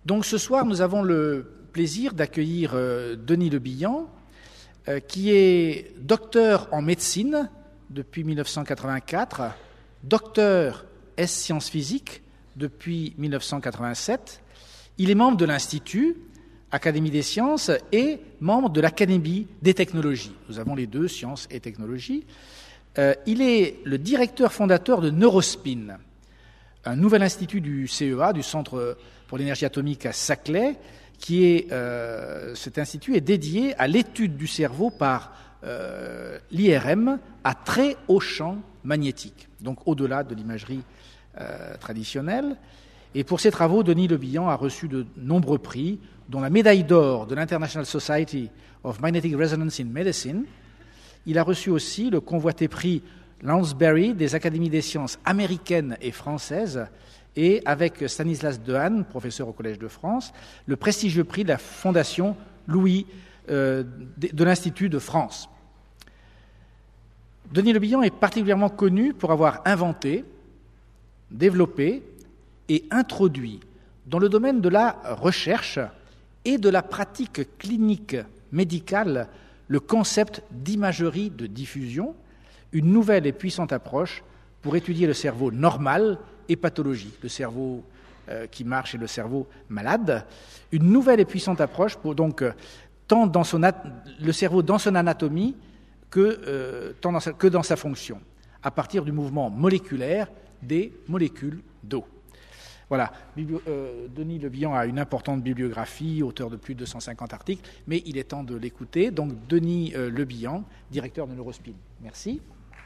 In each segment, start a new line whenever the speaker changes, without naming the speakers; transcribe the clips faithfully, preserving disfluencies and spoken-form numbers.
Donc ce soir, nous avons le plaisir d'accueillir euh, Denis Le Bihan, euh, qui est docteur en médecine depuis mille neuf cent quatre-vingt-quatre, docteur ès sciences physiques depuis mille neuf cent quatre-vingt-sept. Il est membre de l'Institut, Académie des sciences, et membre de l'Académie des technologies. Nous avons les deux, sciences et technologies. Euh, il est le directeur fondateur de Neurospin, un nouvel institut du C E A, du Centre pour l'énergie atomique à Saclay, qui est, euh, cet institut est dédié à l'étude du cerveau par euh, l'I R M à très haut champ magnétique, donc au-delà de l'imagerie euh, traditionnelle. Et pour ses travaux, Denis Le Bihan a reçu de nombreux prix, dont la médaille d'or de l'International Society of Magnetic Resonance in Medicine. Il a reçu aussi le convoité prix Lounsbury des Académies des sciences américaines et françaises, et avec Stanislas Dehaene, professeur au Collège de France, le prestigieux prix de la Fondation Louis euh, de, de l'Institut de France. Denis Le Bihan est particulièrement connu pour avoir inventé, développé et introduit dans le domaine de la recherche et de la pratique clinique médicale le concept d'imagerie de diffusion, une nouvelle et puissante approche pour étudier le cerveau normal et pathologique, le cerveau euh, qui marche et le cerveau malade. Une nouvelle et puissante approche pour donc euh, tant dans son at- le cerveau dans son anatomie que, euh, tant dans sa, que dans sa fonction, à partir du mouvement moléculaire des molécules d'eau. Voilà, Bibli- euh, Denis Le Bihan a une importante bibliographie, auteur de plus de deux cent cinquante articles, mais il est temps de l'écouter. Donc Denis euh, Le Bihan, directeur de Neurospin. Merci.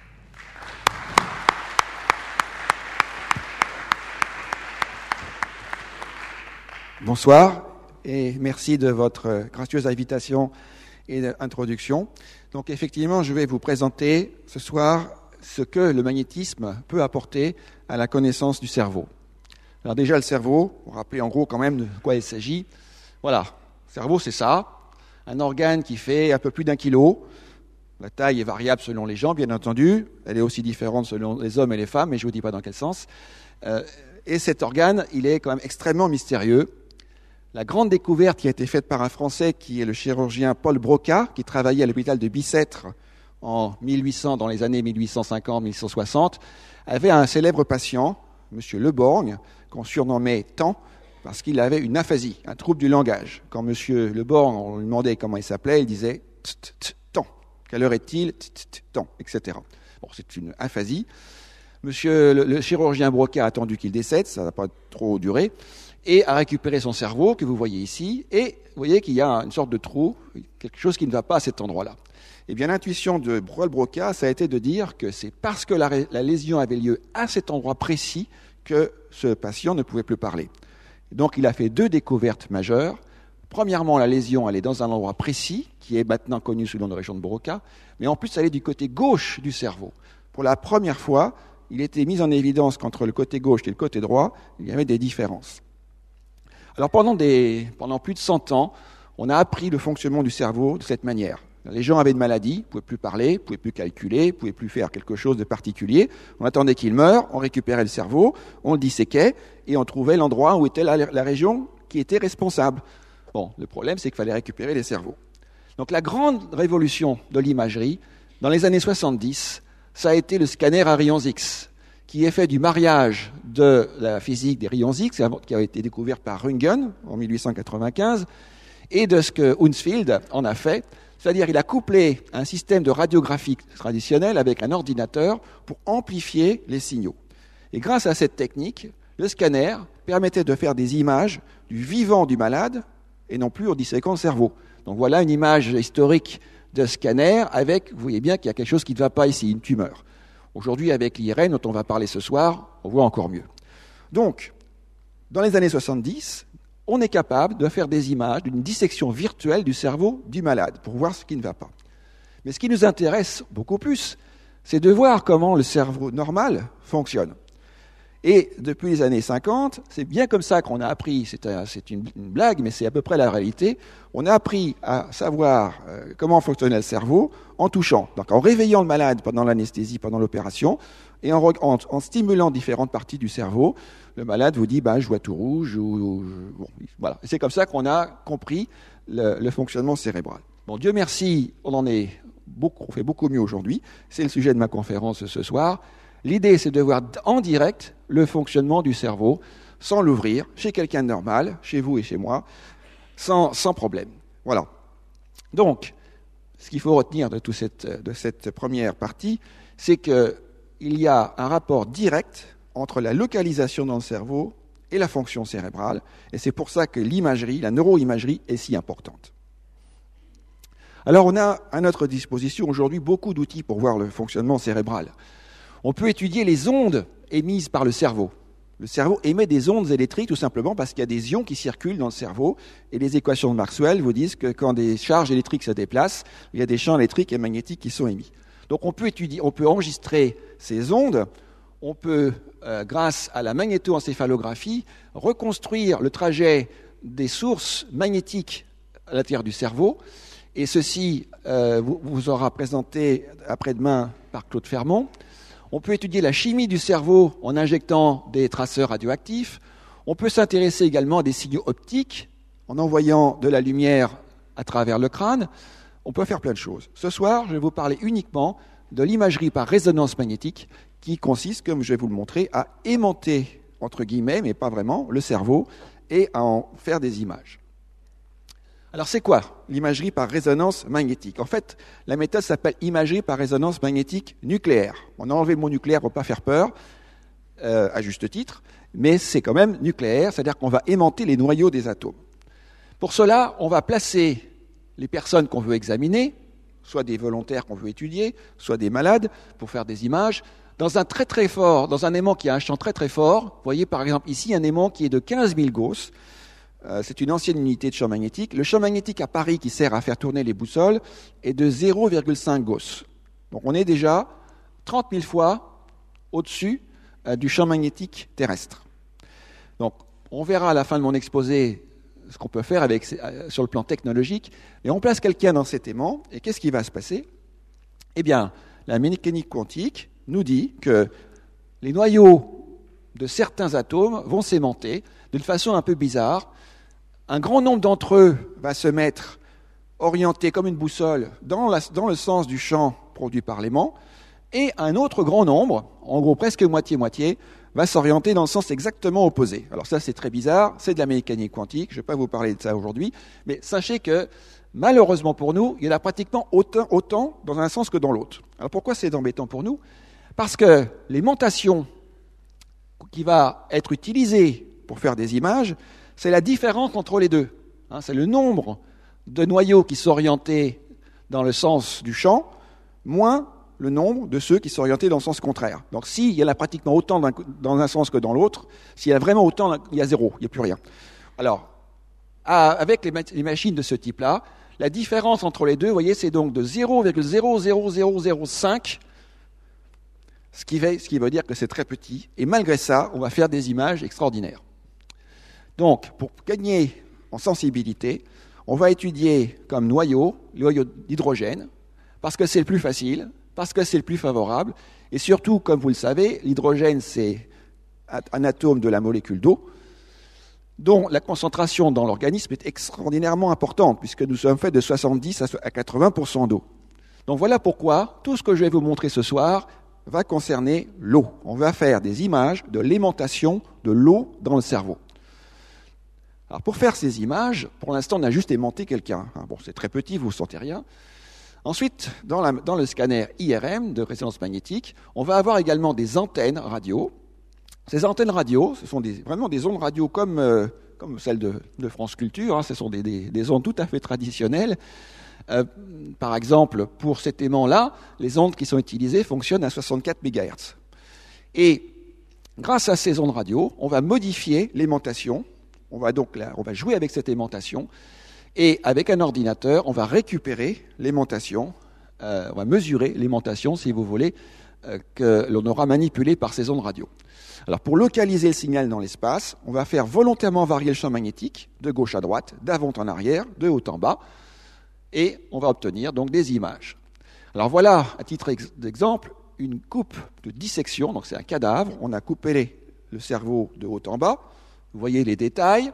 Bonsoir et merci de votre gracieuse invitation et introduction. Donc effectivement, je vais vous présenter ce soir ce que le magnétisme peut apporter à la connaissance du cerveau. Alors déjà le cerveau, pour rappeler en gros quand même de quoi il s'agit. Voilà, le cerveau c'est ça, un organe qui fait un peu plus d'un kilo. La taille est variable selon les gens, bien entendu. Elle est aussi différente selon les hommes et les femmes, mais je ne vous dis pas dans quel sens. Euh, et cet organe, il est quand même extrêmement mystérieux. La grande découverte qui a été faite par un Français qui est le chirurgien Paul Broca, qui travaillait à l'hôpital de Bicêtre en mille huit cents, dans les années mille huit cent cinquante mille huit cent soixante, avait un célèbre patient, M. Le Borgne, qu'on surnommait Temps, parce qu'il avait une aphasie, un trouble du langage. Quand M. Le Borgne, on lui demandait comment il s'appelait, il disait « Temps ». Quelle heure est-il ? Temps, et cetera. Bon, c'est une aphasie. Monsieur le, le chirurgien Broca a attendu qu'il décède, ça n'a pas trop duré, et a récupéré son cerveau, que vous voyez ici, et vous voyez qu'il y a une sorte de trou, quelque chose qui ne va pas à cet endroit-là. Eh bien, l'intuition de Paul Broca, ça a été de dire que c'est parce que la, la lésion avait lieu à cet endroit précis que ce patient ne pouvait plus parler. Donc, il a fait deux découvertes majeures. Premièrement, la lésion, elle est dans un endroit précis, qui est maintenant connu sous le nom de région de Broca, mais en plus, elle est du côté gauche du cerveau. Pour la première fois, il était mis en évidence qu'entre le côté gauche et le côté droit, il y avait des différences. Alors, pendant, des, pendant plus de cent ans, on a appris le fonctionnement du cerveau de cette manière. Les gens avaient une maladie, ne pouvaient plus parler, ne pouvaient plus calculer, ne pouvaient plus faire quelque chose de particulier. On attendait qu'ils meurent, on récupérait le cerveau, on le disséquait et on trouvait l'endroit où était la, la région qui était responsable. Bon, le problème, c'est qu'il fallait récupérer les cerveaux. Donc la grande révolution de l'imagerie, dans les années soixante-dix, ça a été le scanner à rayons X, qui est fait du mariage de la physique des rayons X, qui a été découvert par Röntgen en mille huit cent quatre-vingt-quinze, et de ce que Hounsfield en a fait, c'est-à-dire il a couplé un système de radiographie traditionnel avec un ordinateur pour amplifier les signaux. Et grâce à cette technique, le scanner permettait de faire des images du vivant du malade et non plus en disséquant le cerveau. Donc voilà une image historique de scanner avec, vous voyez bien qu'il y a quelque chose qui ne va pas ici, une tumeur. Aujourd'hui, avec l'I R M, dont on va parler ce soir, on voit encore mieux. Donc, dans les années soixante-dix, on est capable de faire des images d'une dissection virtuelle du cerveau du malade pour voir ce qui ne va pas. Mais ce qui nous intéresse beaucoup plus, c'est de voir comment le cerveau normal fonctionne. Et depuis les années cinquante, c'est bien comme ça qu'on a appris, c'est, un, c'est une, une blague, mais c'est à peu près la réalité, on a appris à savoir euh, comment fonctionnait le cerveau en touchant, donc en réveillant le malade pendant l'anesthésie, pendant l'opération, et en, en, en stimulant différentes parties du cerveau. Le malade vous dit bah, « je vois tout rouge » ou, ou bon, Voilà. Et c'est comme ça qu'on a compris le, le fonctionnement cérébral. Bon, Dieu merci, on en est beaucoup, on fait beaucoup mieux aujourd'hui. C'est le sujet de ma conférence ce soir. L'idée, c'est de voir en direct le fonctionnement du cerveau, sans l'ouvrir, chez quelqu'un de normal, chez vous et chez moi, sans, sans problème. Voilà. Donc, ce qu'il faut retenir de, tout cette, de cette première partie, c'est qu'il y a un rapport direct entre la localisation dans le cerveau et la fonction cérébrale, et c'est pour ça que l'imagerie, la neuroimagerie, est si importante. Alors, on a à notre disposition aujourd'hui beaucoup d'outils pour voir le fonctionnement cérébral. On peut étudier les ondes émises par le cerveau. Le cerveau émet des ondes électriques tout simplement parce qu'il y a des ions qui circulent dans le cerveau, et les équations de Maxwell vous disent que quand des charges électriques se déplacent, il y a des champs électriques et magnétiques qui sont émis. Donc on peut étudier, on peut enregistrer ces ondes, on peut, euh, grâce à la magnétoencéphalographie, reconstruire le trajet des sources magnétiques à l'intérieur du cerveau, et ceci euh, vous, vous aura présenté après-demain par Claude Fermont. On peut étudier la chimie du cerveau en injectant des traceurs radioactifs. On peut s'intéresser également à des signaux optiques en envoyant de la lumière à travers le crâne. On peut faire plein de choses. Ce soir, je vais vous parler uniquement de l'imagerie par résonance magnétique qui consiste, comme je vais vous le montrer, à aimanter, entre guillemets, mais pas vraiment, le cerveau et à en faire des images. Alors c'est quoi l'imagerie par résonance magnétique? En fait, la méthode s'appelle imagerie par résonance magnétique nucléaire. On a enlevé le mot nucléaire pour ne pas faire peur, euh, à juste titre, mais c'est quand même nucléaire, c'est-à-dire qu'on va aimanter les noyaux des atomes. Pour cela, on va placer les personnes qu'on veut examiner, soit des volontaires qu'on veut étudier, soit des malades, pour faire des images, dans un très très fort, dans un aimant qui a un champ très très fort. Vous voyez par exemple ici un aimant qui est de quinze mille Gauss. C'est une ancienne unité de champ magnétique. Le champ magnétique à Paris qui sert à faire tourner les boussoles est de zéro virgule cinq Gauss. Donc on est déjà trente mille fois au-dessus du champ magnétique terrestre. Donc on verra à la fin de mon exposé ce qu'on peut faire avec, sur le plan technologique. Et on place quelqu'un dans cet aimant, et qu'est-ce qui va se passer? Eh bien, la mécanique quantique nous dit que les noyaux de certains atomes vont s'aimanter d'une façon un peu bizarre. Un grand nombre d'entre eux va se mettre orienté comme une boussole dans, la, dans le sens du champ produit par l'aimant, et un autre grand nombre, en gros presque moitié-moitié, va s'orienter dans le sens exactement opposé. Alors ça c'est très bizarre, c'est de la mécanique quantique, je ne vais pas vous parler de ça aujourd'hui, mais sachez que malheureusement pour nous, il y en a pratiquement autant, autant dans un sens que dans l'autre. Alors pourquoi c'est embêtant pour nous? Parce que l'aimantation qui va être utilisée pour faire des images, c'est la différence entre les deux. Hein, c'est le nombre de noyaux qui sont orientés dans le sens du champ, moins le nombre de ceux qui sont orientés dans le sens contraire. Donc s'il y en a pratiquement autant d'un, dans un sens que dans l'autre, s'il y a vraiment autant, il y a zéro, il n'y a plus rien. Alors, à, avec les, ma- les machines de ce type-là, la différence entre les deux, vous voyez, c'est donc de zéro virgule zéro zéro zéro zéro cinq, ce qui, veut, ce qui veut dire que c'est très petit, et malgré ça, on va faire des images extraordinaires. Donc, pour gagner en sensibilité, on va étudier comme noyau, le noyau d'hydrogène, parce que c'est le plus facile, parce que c'est le plus favorable, et surtout, comme vous le savez, l'hydrogène, c'est un atome de la molécule d'eau, dont la concentration dans l'organisme est extraordinairement importante, puisque nous sommes faits de soixante-dix à quatre-vingts pour cent d'eau. Donc voilà pourquoi tout ce que je vais vous montrer ce soir va concerner l'eau. On va faire des images de l'aimantation de l'eau dans le cerveau. Alors pour faire ces images, pour l'instant on a juste aimanté quelqu'un. Bon, c'est très petit, vous ne sentez rien. Ensuite, dans, la, dans le scanner I R M de résonance magnétique, on va avoir également des antennes radio. Ces antennes radio, ce sont des, vraiment des ondes radio comme, euh, comme celles de, de France Culture, hein, ce sont des, des, des ondes tout à fait traditionnelles. Euh, par exemple, pour cet aimant-là, les ondes qui sont utilisées fonctionnent à soixante-quatre mégahertz. Et grâce à ces ondes radio, on va modifier l'aimantation. On va donc là, on va jouer avec cette aimantation, et avec un ordinateur, on va récupérer l'aimantation, euh, on va mesurer l'aimantation, si vous voulez, euh, que l'on aura manipulée par ces ondes radio. Alors pour localiser le signal dans l'espace, on va faire volontairement varier le champ magnétique, de gauche à droite, d'avant en arrière, de haut en bas, et on va obtenir donc des images. Alors voilà, à titre d'exemple, une coupe de dissection, donc c'est un cadavre, on a coupé le cerveau de haut en bas. Vous voyez les détails,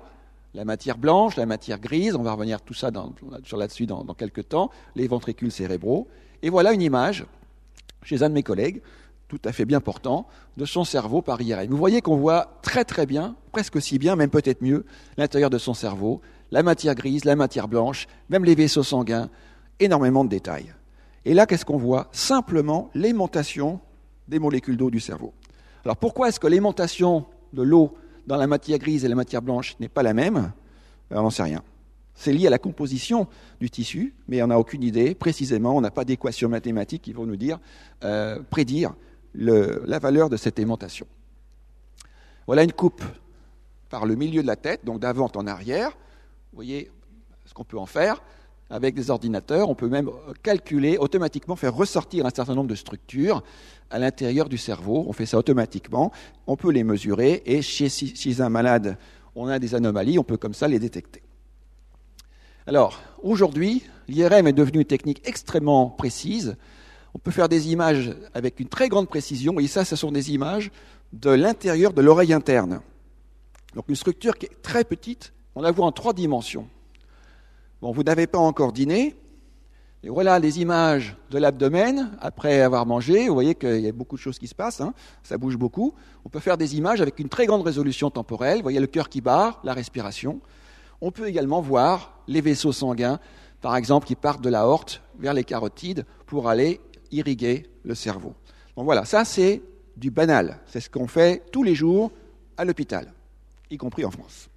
la matière blanche, la matière grise, on va revenir tout ça dans, sur là-dessus dans, dans quelques temps, les ventricules cérébraux. Et voilà une image, chez un de mes collègues, tout à fait bien portant, de son cerveau par I R M. Vous voyez qu'on voit très très bien, presque aussi bien, même peut-être mieux, l'intérieur de son cerveau, la matière grise, la matière blanche, même les vaisseaux sanguins, énormément de détails. Et là, qu'est-ce qu'on voit? Simplement l'aimantation des molécules d'eau du cerveau. Alors pourquoi est-ce que l'aimantation de l'eau dans la matière grise et la matière blanche n'est pas la même? On n'en sait rien. C'est lié à la composition du tissu, mais on n'a aucune idée. Précisément, on n'a pas d'équation mathématique qui vont nous dire, euh, prédire le, la valeur de cette aimantation. Voilà une coupe par le milieu de la tête, donc d'avant en arrière. Vous voyez ce qu'on peut en faire. Avec des ordinateurs, on peut même calculer, automatiquement faire ressortir un certain nombre de structures à l'intérieur du cerveau. On fait ça automatiquement, on peut les mesurer, et chez, chez un malade, on a des anomalies, on peut comme ça les détecter. Alors, aujourd'hui, l'I R M est devenue une technique extrêmement précise. On peut faire des images avec une très grande précision, et ça, ce sont des images de l'intérieur de l'oreille interne. Donc une structure qui est très petite, on la voit en trois dimensions. Bon, vous n'avez pas encore dîné, et voilà les images de l'abdomen après avoir mangé. Vous voyez qu'il y a beaucoup de choses qui se passent, hein, ça bouge beaucoup. On peut faire des images avec une très grande résolution temporelle. Vous voyez le cœur qui bat, la respiration. On peut également voir les vaisseaux sanguins, par exemple, qui partent de l'aorte vers les carotides pour aller irriguer le cerveau. Donc voilà, ça c'est du banal. C'est ce qu'on fait tous les jours à l'hôpital, y compris en France.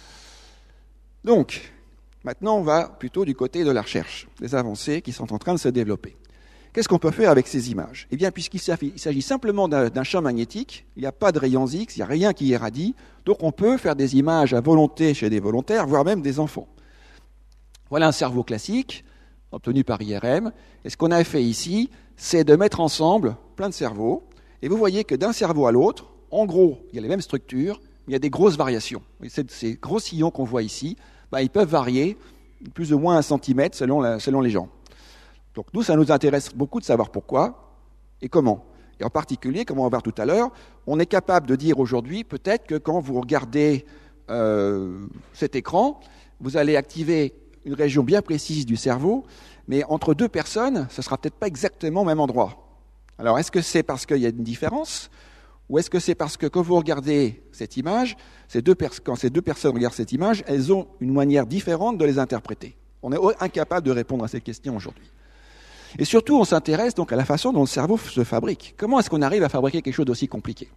Donc, maintenant, on va plutôt du côté de la recherche, des avancées qui sont en train de se développer. Qu'est-ce qu'on peut faire avec ces images? Eh bien, puisqu'il s'agit simplement d'un, d'un champ magnétique, il n'y a pas de rayons X, il n'y a rien qui irradie, donc on peut faire des images à volonté chez des volontaires, voire même des enfants. Voilà un cerveau classique, obtenu par I R M, et ce qu'on a fait ici, c'est de mettre ensemble plein de cerveaux, et vous voyez que d'un cerveau à l'autre, en gros, il y a les mêmes structures, mais il y a des grosses variations. Et ces gros sillons qu'on voit ici, bah, ils peuvent varier plus ou moins un centimètre selon, la, selon les gens. Donc nous, ça nous intéresse beaucoup de savoir pourquoi et comment. Et en particulier, comme on va voir tout à l'heure, on est capable de dire aujourd'hui, peut-être que quand vous regardez euh, cet écran, vous allez activer une région bien précise du cerveau, mais entre deux personnes, ce ne sera peut-être pas exactement au même endroit. Alors, est-ce que c'est parce qu'il y a une différence ? Ou est-ce que c'est parce que quand vous regardez cette image, ces deux pers- quand ces deux personnes regardent cette image, elles ont une manière différente de les interpréter? On est incapable de répondre à cette question aujourd'hui. Et surtout, on s'intéresse donc à la façon dont le cerveau se fabrique. Comment est-ce qu'on arrive à fabriquer quelque chose d'aussi compliqué?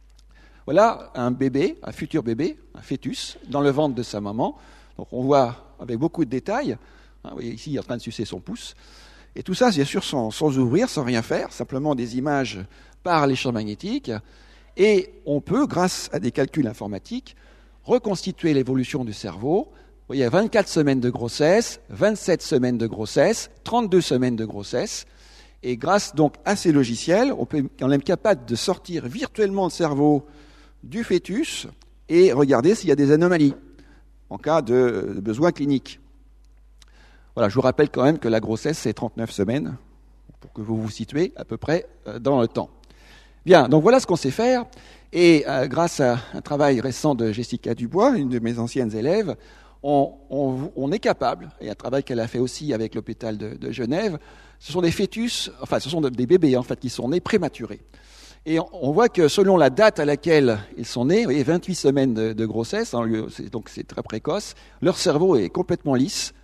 Voilà un bébé, un futur bébé, un fœtus, dans le ventre de sa maman. Donc on voit avec beaucoup de détails, hein, vous voyez ici, il est en train de sucer son pouce. Et tout ça, bien sûr, sans, sans ouvrir, sans rien faire, simplement des images par les champs magnétiques. Et on peut, grâce à des calculs informatiques, reconstituer l'évolution du cerveau. Vous voyez, vingt-quatre semaines de grossesse, vingt-sept semaines de grossesse, trente-deux semaines de grossesse. Et grâce donc à ces logiciels, on, peut, on est capable de sortir virtuellement le cerveau du fœtus et regarder s'il y a des anomalies en cas de, de besoin clinique. Voilà, je vous rappelle quand même que la grossesse, c'est trente-neuf semaines, pour que vous vous situez à peu près dans le temps. Bien, donc voilà ce qu'on sait faire. Et euh, grâce à un travail récent de Jessica Dubois, une de mes anciennes élèves, on, on, on est capable, et un travail qu'elle a fait aussi avec l'hôpital de, de Genève, ce sont des fœtus, enfin ce sont des bébés en fait qui sont nés prématurés. Et on, on voit que selon la date à laquelle ils sont nés, vous voyez, vingt-huit semaines de, de grossesse, hein, c'est, donc c'est très précoce, leur cerveau est complètement lisse,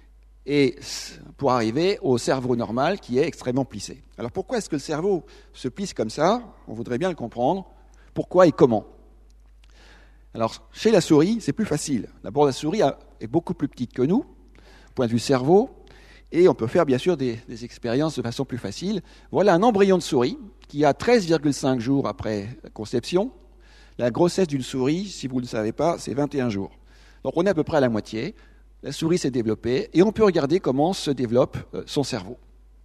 et pour arriver au cerveau normal qui est extrêmement plissé. Alors pourquoi est-ce que le cerveau se plisse comme ça? On voudrait bien le comprendre. Pourquoi et comment? Alors chez la souris, c'est plus facile. D'abord, la souris est beaucoup plus petite que nous, au point de vue cerveau, et on peut faire bien sûr des, des expériences de façon plus facile. Voilà un embryon de souris qui a treize virgule cinq jours après la conception. La grossesse d'une souris, si vous ne le savez pas, c'est vingt et un jours. Donc on est à peu près à la moitié. La souris s'est développée et on peut regarder comment se développe son cerveau.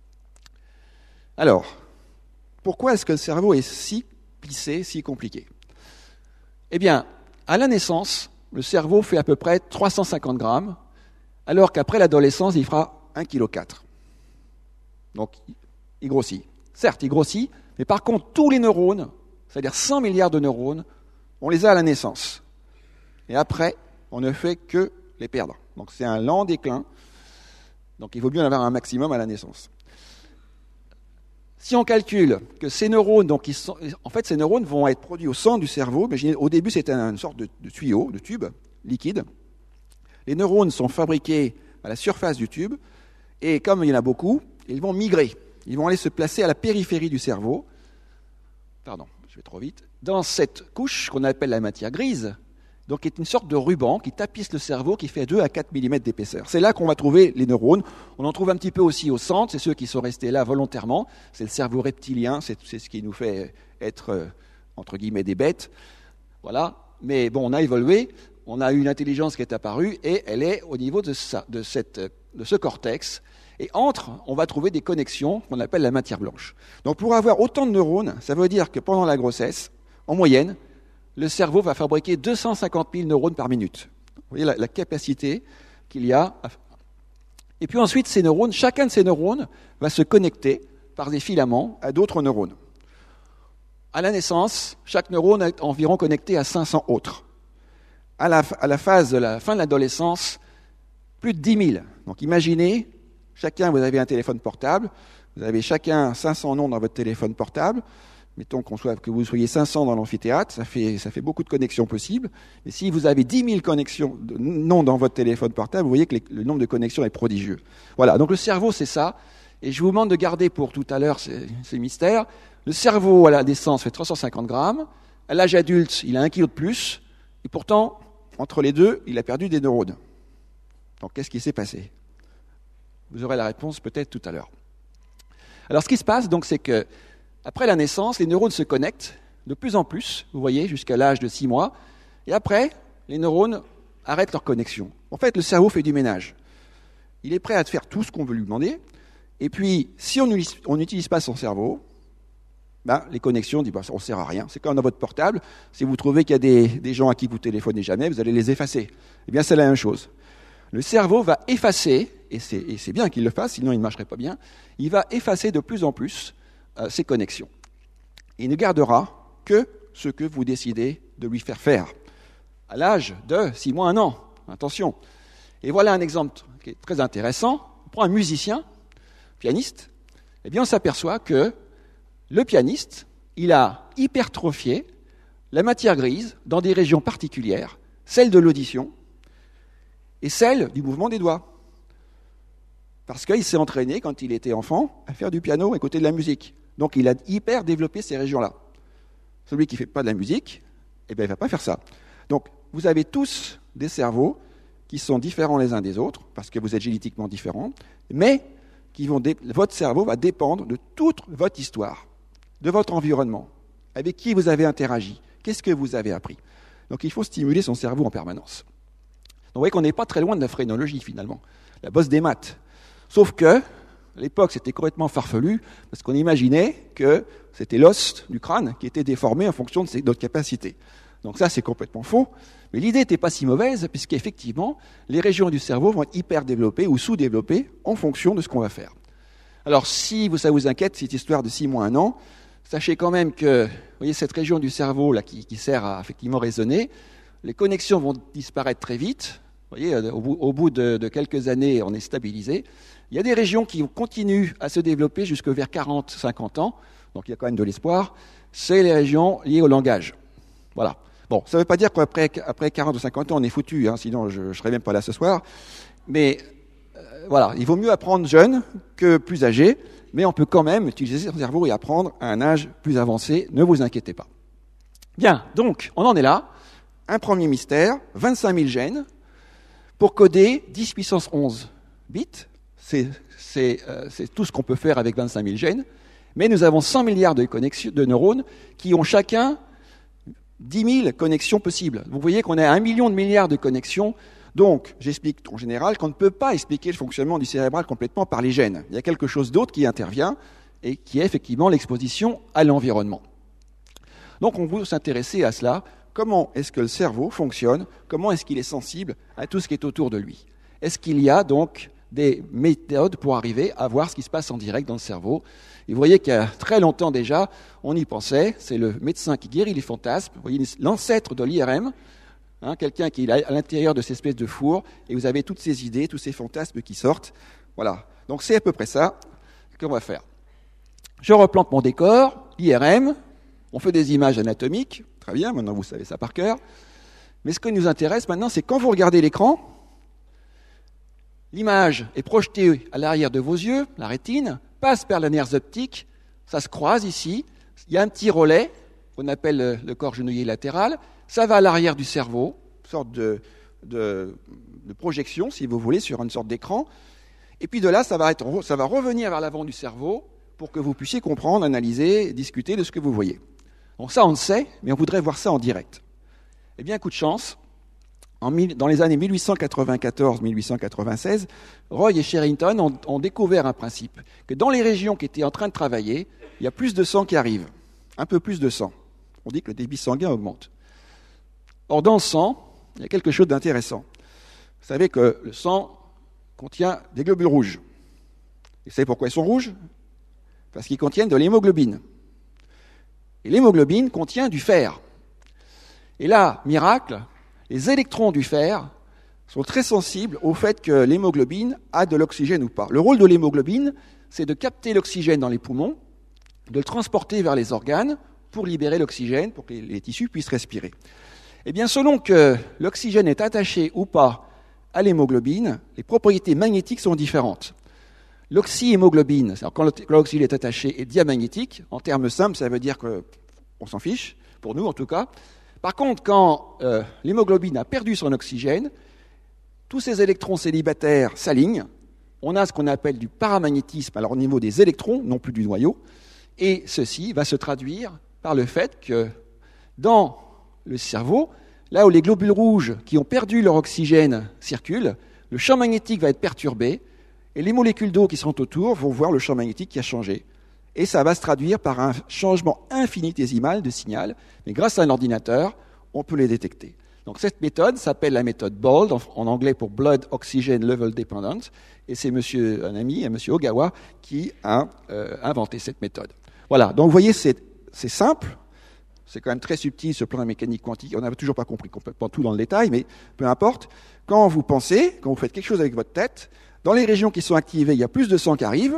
Alors, pourquoi est-ce que le cerveau est si plissé, si compliqué? Eh bien, à la naissance, le cerveau fait à peu près trois cent cinquante grammes, alors qu'après l'adolescence, il fera un virgule quatre kilos. Donc, il grossit. Certes, il grossit, mais par contre, tous les neurones, c'est-à-dire cent milliards de neurones, on les a à la naissance. Et après, on ne fait que les perdre. Donc c'est un lent déclin. Donc il vaut mieux en avoir un maximum à la naissance. Si on calcule que ces neurones, donc ils sont, en fait ces neurones vont être produits au centre du cerveau. Imaginez, au début c'était une sorte de, de tuyau, de tube liquide. Les neurones sont fabriqués à la surface du tube et comme il y en a beaucoup, ils vont migrer. Ils vont aller se placer à la périphérie du cerveau. Pardon, je vais trop vite. Dans cette couche qu'on appelle la matière grise, donc qui est une sorte de ruban qui tapisse le cerveau, qui fait deux à quatre millimètres d'épaisseur. C'est là qu'on va trouver les neurones. On en trouve un petit peu aussi au centre, c'est ceux qui sont restés là volontairement. C'est le cerveau reptilien, c'est, c'est ce qui nous fait être, euh, entre guillemets, des bêtes. Voilà. Mais bon, on a évolué, on a une intelligence qui est apparue, et elle est au niveau de, ça, de, cette, de ce cortex. Et entre, on va trouver des connexions qu'on appelle la matière blanche. Donc pour avoir autant de neurones, ça veut dire que pendant la grossesse, en moyenne, le cerveau va fabriquer deux cent cinquante mille neurones par minute. Vous voyez la, la capacité qu'il y a. À... Et puis ensuite, ces neurones, chacun de ces neurones va se connecter par des filaments à d'autres neurones. À la naissance, chaque neurone est environ connecté à cinq cents autres. À la, à la phase de la fin de l'adolescence, plus de dix mille. Donc imaginez, chacun, vous avez un téléphone portable, vous avez chacun cinq cents noms dans votre téléphone portable. Mettons qu'on soit, que vous soyez cinq cents dans l'amphithéâtre, ça fait, ça fait beaucoup de connexions possibles. Et si vous avez dix mille connexions de noms dans votre téléphone portable, vous voyez que les, le nombre de connexions est prodigieux. Voilà, donc le cerveau, c'est ça. Et je vous demande de garder pour tout à l'heure ces, ces mystères. Le cerveau, à la naissance, fait trois cent cinquante grammes. À l'âge adulte, il a un kilo de plus. Et pourtant, entre les deux, il a perdu des neurones. Donc, qu'est-ce qui s'est passé ? Vous aurez la réponse peut-être tout à l'heure. Alors, ce qui se passe, donc, c'est que après la naissance, les neurones se connectent de plus en plus, vous voyez, jusqu'à l'âge de six mois. Et après, les neurones arrêtent leur connexion. En fait, le cerveau fait du ménage. Il est prêt à faire tout ce qu'on veut lui demander. Et puis, si on n'utilise pas son cerveau, ben, les connexions, on dit, ben, ça ne sert à rien. C'est comme dans votre portable. Si vous trouvez qu'il y a des, des gens à qui vous téléphonez jamais, vous allez les effacer. Eh bien, c'est la même chose. Le cerveau va effacer, et c'est, et c'est bien qu'il le fasse, sinon il ne marcherait pas bien, il va effacer de plus en plus euh, ses connexions. Il ne gardera que ce que vous décidez de lui faire faire. À l'âge de six mois, un an. Attention. Et voilà un exemple qui est très intéressant. On prend un musicien, pianiste, eh bien on s'aperçoit que le pianiste, il a hypertrophié la matière grise dans des régions particulières, celle de l'audition et celle du mouvement des doigts. Parce qu'il s'est entraîné, quand il était enfant, à faire du piano, à écouter de la musique. Donc il a hyper développé ces régions-là. Celui qui ne fait pas de la musique, eh bien, il ne va pas faire ça. Donc vous avez tous des cerveaux qui sont différents les uns des autres, parce que vous êtes génétiquement différents, mais qui vont dé... votre cerveau va dépendre de toute votre histoire, de votre environnement, avec qui vous avez interagi, qu'est-ce que vous avez appris. Donc il faut stimuler son cerveau en permanence. Donc vous voyez qu'on n'est pas très loin de la phrénologie finalement, la bosse des maths. Sauf que, à l'époque, c'était complètement farfelu, parce qu'on imaginait que c'était l'os du crâne qui était déformé en fonction de ses, notre capacité. Donc ça, c'est complètement faux. Mais l'idée n'était pas si mauvaise, puisqu'effectivement, les régions du cerveau vont être hyper développées ou sous-développées en fonction de ce qu'on va faire. Alors, si ça vous inquiète, cette histoire de six mois, un an, sachez quand même que, vous voyez, cette région du cerveau là qui, qui sert à effectivement raisonner, les connexions vont disparaître très vite. Vous voyez, au bout, au bout de, de quelques années, on est stabilisé. Il y a des régions qui continuent à se développer jusque vers quarante, cinquante ans, donc il y a quand même de l'espoir. C'est les régions liées au langage. Voilà. Bon, ça ne veut pas dire qu'après après quarante ou cinquante ans, on est foutu, hein, sinon je ne serais même pas là ce soir. Mais euh, voilà, il vaut mieux apprendre jeune que plus âgé, mais on peut quand même utiliser son cerveau et apprendre à un âge plus avancé, ne vous inquiétez pas. Bien, donc, on en est là. Un premier mystère, vingt-cinq mille gènes, pour coder dix puissance onze bits. C'est, c'est, euh, c'est tout ce qu'on peut faire avec vingt-cinq mille gènes. Mais nous avons cent milliards de, connexions, de neurones qui ont chacun dix mille connexions possibles. Vous voyez qu'on a un million de milliards de connexions. Donc, j'explique en général qu'on ne peut pas expliquer le fonctionnement du cérébral complètement par les gènes. Il y a quelque chose d'autre qui intervient et qui est effectivement l'exposition à l'environnement. Donc, on veut s'intéresser à cela. Comment est-ce que le cerveau fonctionne ? Comment est-ce qu'il est sensible à tout ce qui est autour de lui ? Est-ce qu'il y a donc des méthodes pour arriver à voir ce qui se passe en direct dans le cerveau ? Et vous voyez qu'il y a très longtemps déjà, on y pensait. C'est le médecin qui guérit les fantasmes. Vous voyez, l'ancêtre de l'I R M, hein, quelqu'un qui est à l'intérieur de cette espèce de four, et vous avez toutes ces idées, tous ces fantasmes qui sortent. Voilà. Donc c'est à peu près ça qu'on va faire. Je replante mon décor, I R M, on fait des images anatomiques, très bien, maintenant vous savez ça par cœur. Mais ce qui nous intéresse maintenant, c'est quand vous regardez l'écran, l'image est projetée à l'arrière de vos yeux, la rétine, passe par les nerfs optiques, ça se croise ici, il y a un petit relais, qu'on appelle le corps genouillé latéral, ça va à l'arrière du cerveau, une sorte de, de, de projection, si vous voulez, sur une sorte d'écran. Et puis de là, ça va, être, ça va revenir vers l'avant du cerveau pour que vous puissiez comprendre, analyser, discuter de ce que vous voyez. Donc ça, on le sait, mais on voudrait voir ça en direct. Eh bien, coup de chance, en mille, dans les années mille huit cent quatre-vingt-quatorze mille huit cent quatre-vingt-seize, Roy et Sherrington ont, ont découvert un principe, que dans les régions qui étaient en train de travailler, il y a plus de sang qui arrive, un peu plus de sang. On dit que le débit sanguin augmente. Or, dans le sang, il y a quelque chose d'intéressant. Vous savez que le sang contient des globules rouges. Et vous savez pourquoi ils sont rouges ? Parce qu'ils contiennent de l'hémoglobine. Et l'hémoglobine contient du fer. Et là, miracle, les électrons du fer sont très sensibles au fait que l'hémoglobine a de l'oxygène ou pas. Le rôle de l'hémoglobine, c'est de capter l'oxygène dans les poumons, de le transporter vers les organes pour libérer l'oxygène, pour que les tissus puissent respirer. Eh bien, selon que l'oxygène est attaché ou pas à l'hémoglobine, les propriétés magnétiques sont différentes. L'oxyhémoglobine, quand l'oxygène est attaché, est diamagnétique. En termes simples, ça veut dire qu'on s'en fiche, pour nous en tout cas. Par contre, quand euh, l'hémoglobine a perdu son oxygène, tous ces électrons célibataires s'alignent. On a ce qu'on appelle du paramagnétisme, alors au niveau des électrons, non plus du noyau. Et ceci va se traduire par le fait que dans le cerveau, là où les globules rouges qui ont perdu leur oxygène circulent, le champ magnétique va être perturbé et les molécules d'eau qui sont autour vont voir le champ magnétique qui a changé. Et ça va se traduire par un changement infinitésimal de signal, mais grâce à un ordinateur, on peut les détecter. Donc cette méthode s'appelle la méthode BOLD, en anglais pour Blood Oxygen Level Dependent, et c'est monsieur, un ami, monsieur Ogawa, qui a euh, inventé cette méthode. Voilà, donc vous voyez, c'est, c'est simple, c'est quand même très subtil ce plan de mécanique quantique, on n'a toujours pas compris complètement tout dans le détail, mais peu importe. Quand vous pensez, quand vous faites quelque chose avec votre tête, dans les régions qui sont activées, il y a plus de sang qui arrive.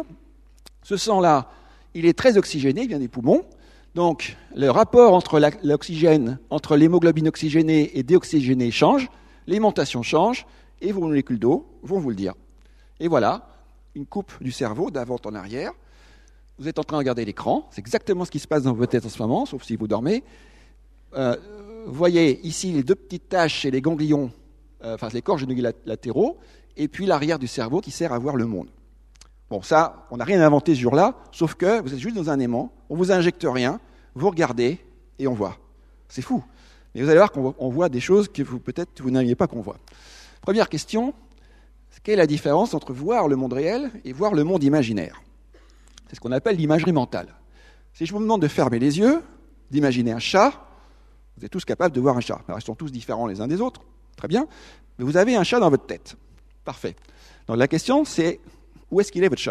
Ce sang-là, il est très oxygéné, il vient des poumons. Donc, le rapport entre la, l'oxygène, entre l'hémoglobine oxygénée et déoxygénée change, l'aimantation change, et vos molécules d'eau vont vous le dire. Et voilà, une coupe du cerveau d'avant en arrière. Vous êtes en train de regarder l'écran, c'est exactement ce qui se passe dans votre tête en ce moment, sauf si vous dormez. Euh, vous voyez ici les deux petites taches chez les ganglions, euh, enfin les corps genouillés latéraux, et puis l'arrière du cerveau qui sert à voir le monde. Bon, ça, on n'a rien inventé ce jour-là, sauf que vous êtes juste dans un aimant, on vous injecte rien, vous regardez et on voit. C'est fou. Mais vous allez voir qu'on on voit des choses que vous, peut-être vous n'aimiez pas qu'on voit. Première question, quelle est la différence entre voir le monde réel et voir le monde imaginaire ? C'est ce qu'on appelle l'imagerie mentale. Si je vous demande de fermer les yeux, d'imaginer un chat, vous êtes tous capables de voir un chat. Alors, ils sont tous différents les uns des autres, très bien, mais vous avez un chat dans votre tête. Parfait. Donc la question, c'est où est-ce qu'il est votre chat ?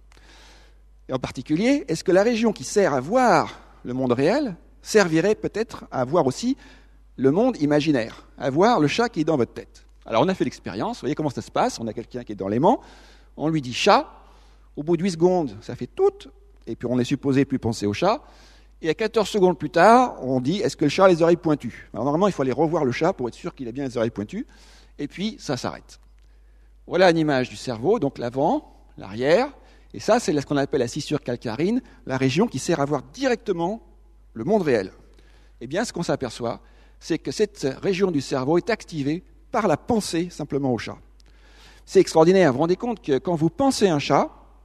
Et en particulier, est-ce que la région qui sert à voir le monde réel servirait peut-être à voir aussi le monde imaginaire, à voir le chat qui est dans votre tête ? Alors on a fait l'expérience, vous voyez comment ça se passe, on a quelqu'un qui est dans l'aimant, on lui dit chat, au bout de huit secondes, ça fait tout, et puis on est supposé plus penser au chat, et à quatorze secondes plus tard, on dit est-ce que le chat a les oreilles pointues ? Alors normalement, il faut aller revoir le chat pour être sûr qu'il a bien les oreilles pointues, et puis ça s'arrête. Voilà une image du cerveau, donc l'avant, l'arrière, et ça c'est ce qu'on appelle la scissure calcarine, la région qui sert à voir directement le monde réel. Eh bien, ce qu'on s'aperçoit, c'est que cette région du cerveau est activée par la pensée simplement au chat. C'est extraordinaire, vous vous rendez compte que quand vous pensez un chat,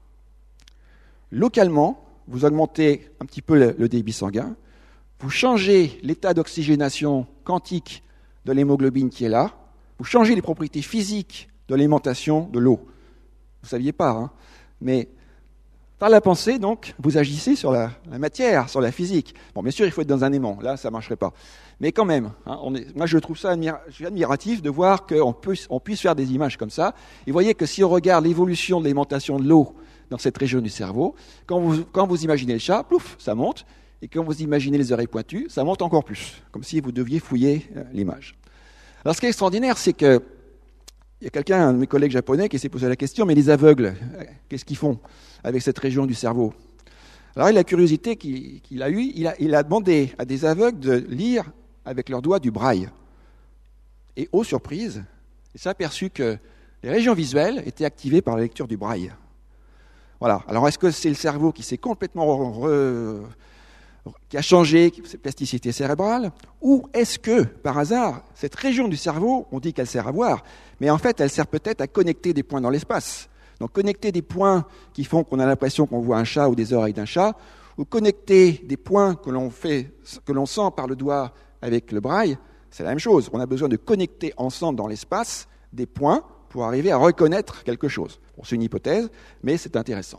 localement, vous augmentez un petit peu le, le débit sanguin, vous changez l'état d'oxygénation quantique de l'hémoglobine qui est là, vous changez les propriétés physiques de l'alimentation de l'eau. Vous ne saviez pas, hein, mais par la pensée, donc, vous agissez sur la, la matière, sur la physique. Bon, bien sûr, il faut être dans un aimant, là, ça ne marcherait pas. Mais quand même, hein, on est, moi je trouve ça admira, admiratif de voir qu'on peut, on puisse faire des images comme ça. Et vous voyez que si on regarde l'évolution de l'alimentation de l'eau dans cette région du cerveau, quand vous, quand vous imaginez le chat, plouf, ça monte. Et quand vous imaginez les oreilles pointues, ça monte encore plus, comme si vous deviez fouiller euh, l'image. Alors ce qui est extraordinaire, c'est que il y a quelqu'un, un de mes collègues japonais, qui s'est posé la question, mais les aveugles, qu'est-ce qu'ils font avec cette région du cerveau? Alors la curiosité qu'il, qu'il a eue, il a, il a demandé à des aveugles de lire avec leurs doigts du braille. Et aux surprises, il s'est aperçu que les régions visuelles étaient activées par la lecture du braille. Voilà. Alors est-ce que c'est le cerveau qui s'est complètement re, qui a changé cette plasticité cérébrale, ou est-ce que, par hasard, cette région du cerveau, on dit qu'elle sert à voir, mais en fait, elle sert peut-être à connecter des points dans l'espace. Donc, connecter des points qui font qu'on a l'impression qu'on voit un chat ou des oreilles d'un chat, ou connecter des points que l'on fait, que l'on sent par le doigt avec le braille, c'est la même chose. On a besoin de connecter ensemble dans l'espace des points pour arriver à reconnaître quelque chose. Bon, c'est une hypothèse, mais c'est intéressant.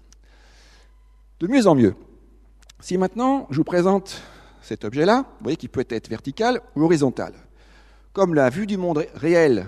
De mieux en mieux. Si maintenant, je vous présente cet objet-là, vous voyez qu'il peut être vertical ou horizontal. Comme la vue du monde réel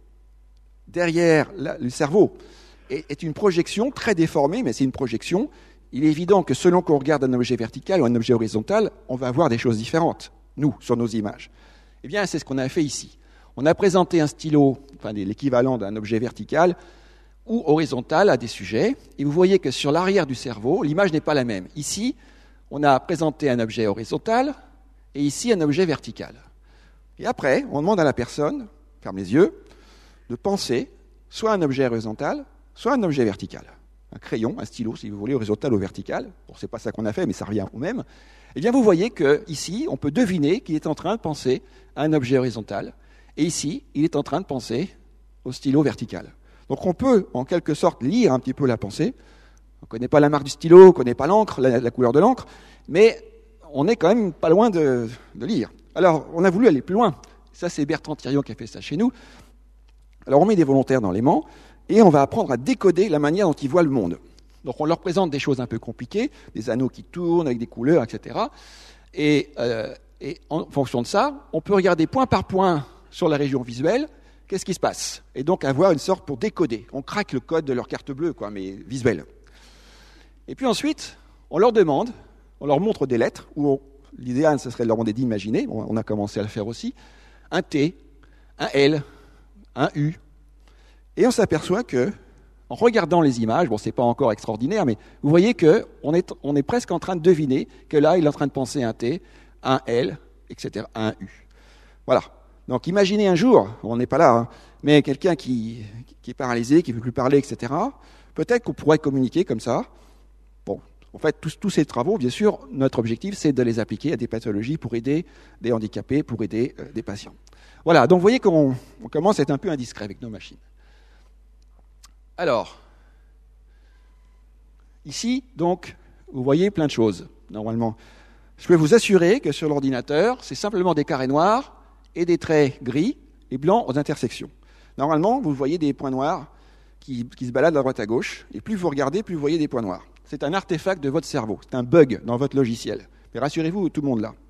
derrière la, le cerveau est, est une projection très déformée, mais c'est une projection, il est évident que selon qu'on regarde un objet vertical ou un objet horizontal, on va voir des choses différentes, nous, sur nos images. Eh bien, c'est ce qu'on a fait ici. On a présenté un stylo, enfin l'équivalent d'un objet vertical, ou horizontal à des sujets, et vous voyez que sur l'arrière du cerveau, l'image n'est pas la même. Ici, on a présenté un objet horizontal, et ici un objet vertical. Et après, on demande à la personne, ferme les yeux, de penser soit un objet horizontal, soit un objet vertical. Un crayon, un stylo, si vous voulez, horizontal ou vertical. Bon, c'est pas ça qu'on a fait, mais ça revient au même. Eh bien, vous voyez qu'ici, on peut deviner qu'il est en train de penser à un objet horizontal, et ici, il est en train de penser au stylo vertical. Donc on peut, en quelque sorte, lire un petit peu la pensée. On ne connaît pas la marque du stylo, on ne connaît pas l'encre, la, la couleur de l'encre, mais on n'est quand même pas loin de, de lire. Alors, on a voulu aller plus loin. Ça, c'est Bertrand Thirion qui a fait ça chez nous. Alors, on met des volontaires dans l'aimant et on va apprendre à décoder la manière dont ils voient le monde. Donc, on leur présente des choses un peu compliquées, des anneaux qui tournent avec des couleurs, et cetera. Et, euh, et en fonction de ça, on peut regarder point par point sur la région visuelle qu'est-ce qui se passe. Et donc, avoir une sorte pour décoder. On craque le code de leur carte bleue, quoi, mais visuelle. Et puis ensuite, on leur demande, on leur montre des lettres, ou l'idéal, ce serait de leur demander d'imaginer, on a commencé à le faire aussi, un T, un L, un U. Et on s'aperçoit que, en regardant les images, bon, c'est pas encore extraordinaire, mais vous voyez qu'on est, on est presque en train de deviner que là, il est en train de penser un T, un L, et cetera, un U. Voilà. Donc imaginez un jour, on n'est pas là, hein, mais quelqu'un qui, qui est paralysé, qui ne veut plus parler, et cetera, peut-être qu'on pourrait communiquer comme ça. Bon, en fait, tous, tous ces travaux, bien sûr, notre objectif, c'est de les appliquer à des pathologies pour aider des handicapés, pour aider euh, des patients. Voilà, donc vous voyez qu'on on commence à être un peu indiscret avec nos machines. Alors, ici, donc, vous voyez plein de choses, normalement. Je peux vous assurer que sur l'ordinateur, c'est simplement des carrés noirs et des traits gris et blancs aux intersections. Normalement, vous voyez des points noirs qui, qui se baladent à droite à gauche, et plus vous regardez, plus vous voyez des points noirs. C'est un artefact de votre cerveau, c'est un bug dans votre logiciel. Mais rassurez-vous, tout le monde l'a.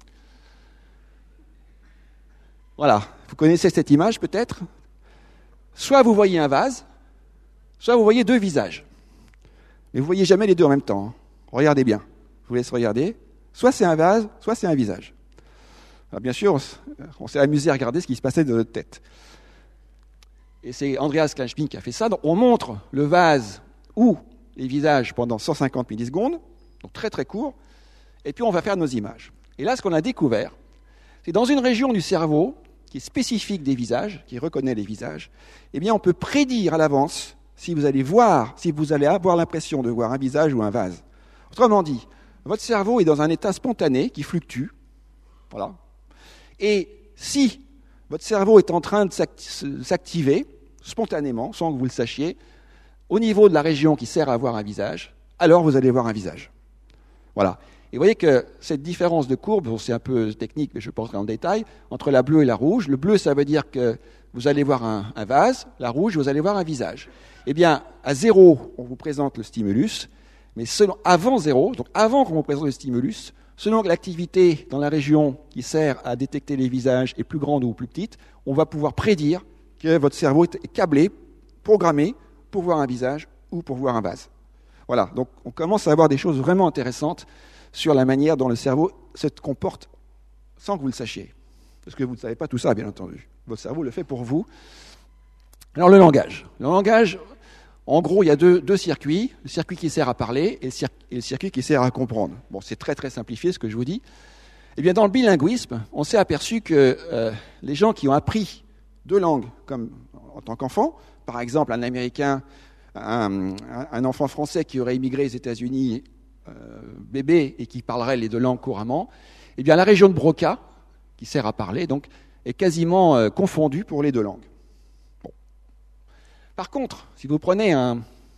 Voilà, vous connaissez cette image peut-être? Soit vous voyez un vase, soit vous voyez deux visages. Mais vous ne voyez jamais les deux en même temps. Hein. Regardez bien, je vous laisse regarder. Soit c'est un vase, soit c'est un visage. Alors bien sûr, on s'est amusé à regarder ce qui se passait dans notre tête. Et c'est Andreas Kleinschmidt qui a fait ça. Donc on montre le vase ou les visages pendant cent cinquante millisecondes, donc très très court, et puis on va faire nos images. Et là, ce qu'on a découvert, c'est dans une région du cerveau qui est spécifique des visages, qui reconnaît les visages, eh bien on peut prédire à l'avance si vous allez voir, si vous allez avoir l'impression de voir un visage ou un vase. Autrement dit, votre cerveau est dans un état spontané qui fluctue, voilà. Et si votre cerveau est en train de s'activer spontanément, sans que vous le sachiez, au niveau de la région qui sert à voir un visage, alors vous allez voir un visage. Voilà. Et vous voyez que cette différence de courbe, bon, c'est un peu technique, mais je ne vais pas rentrer en détail, entre la bleue et la rouge, le bleu, ça veut dire que vous allez voir un, un vase, la rouge, vous allez voir un visage. Eh bien, à zéro, on vous présente le stimulus, mais selon, avant zéro, donc avant qu'on vous présente le stimulus, selon que l'activité dans la région qui sert à détecter les visages est plus grande ou plus petite, on va pouvoir prédire que votre cerveau est câblé, programmé pour voir un visage ou pour voir un vase. Voilà, donc on commence à avoir des choses vraiment intéressantes sur la manière dont le cerveau se comporte sans que vous le sachiez. Parce que vous ne savez pas tout ça, bien entendu. Votre cerveau le fait pour vous. Alors le langage. Le langage, en gros, il y a deux, deux circuits. Le circuit qui sert à parler et le, cir- et le circuit qui sert à comprendre. Bon, c'est très très simplifié ce que je vous dis. Eh bien, dans le bilinguisme, on s'est aperçu que euh, les gens qui ont appris deux langues comme en tant qu'enfant, par exemple un Américain, un, un enfant français qui aurait immigré aux États-Unis, euh, bébé, et qui parlerait les deux langues couramment, eh bien la région de Broca, qui sert à parler, donc, est quasiment euh, confondue pour les deux langues. Bon. Par contre, si vous prenez un,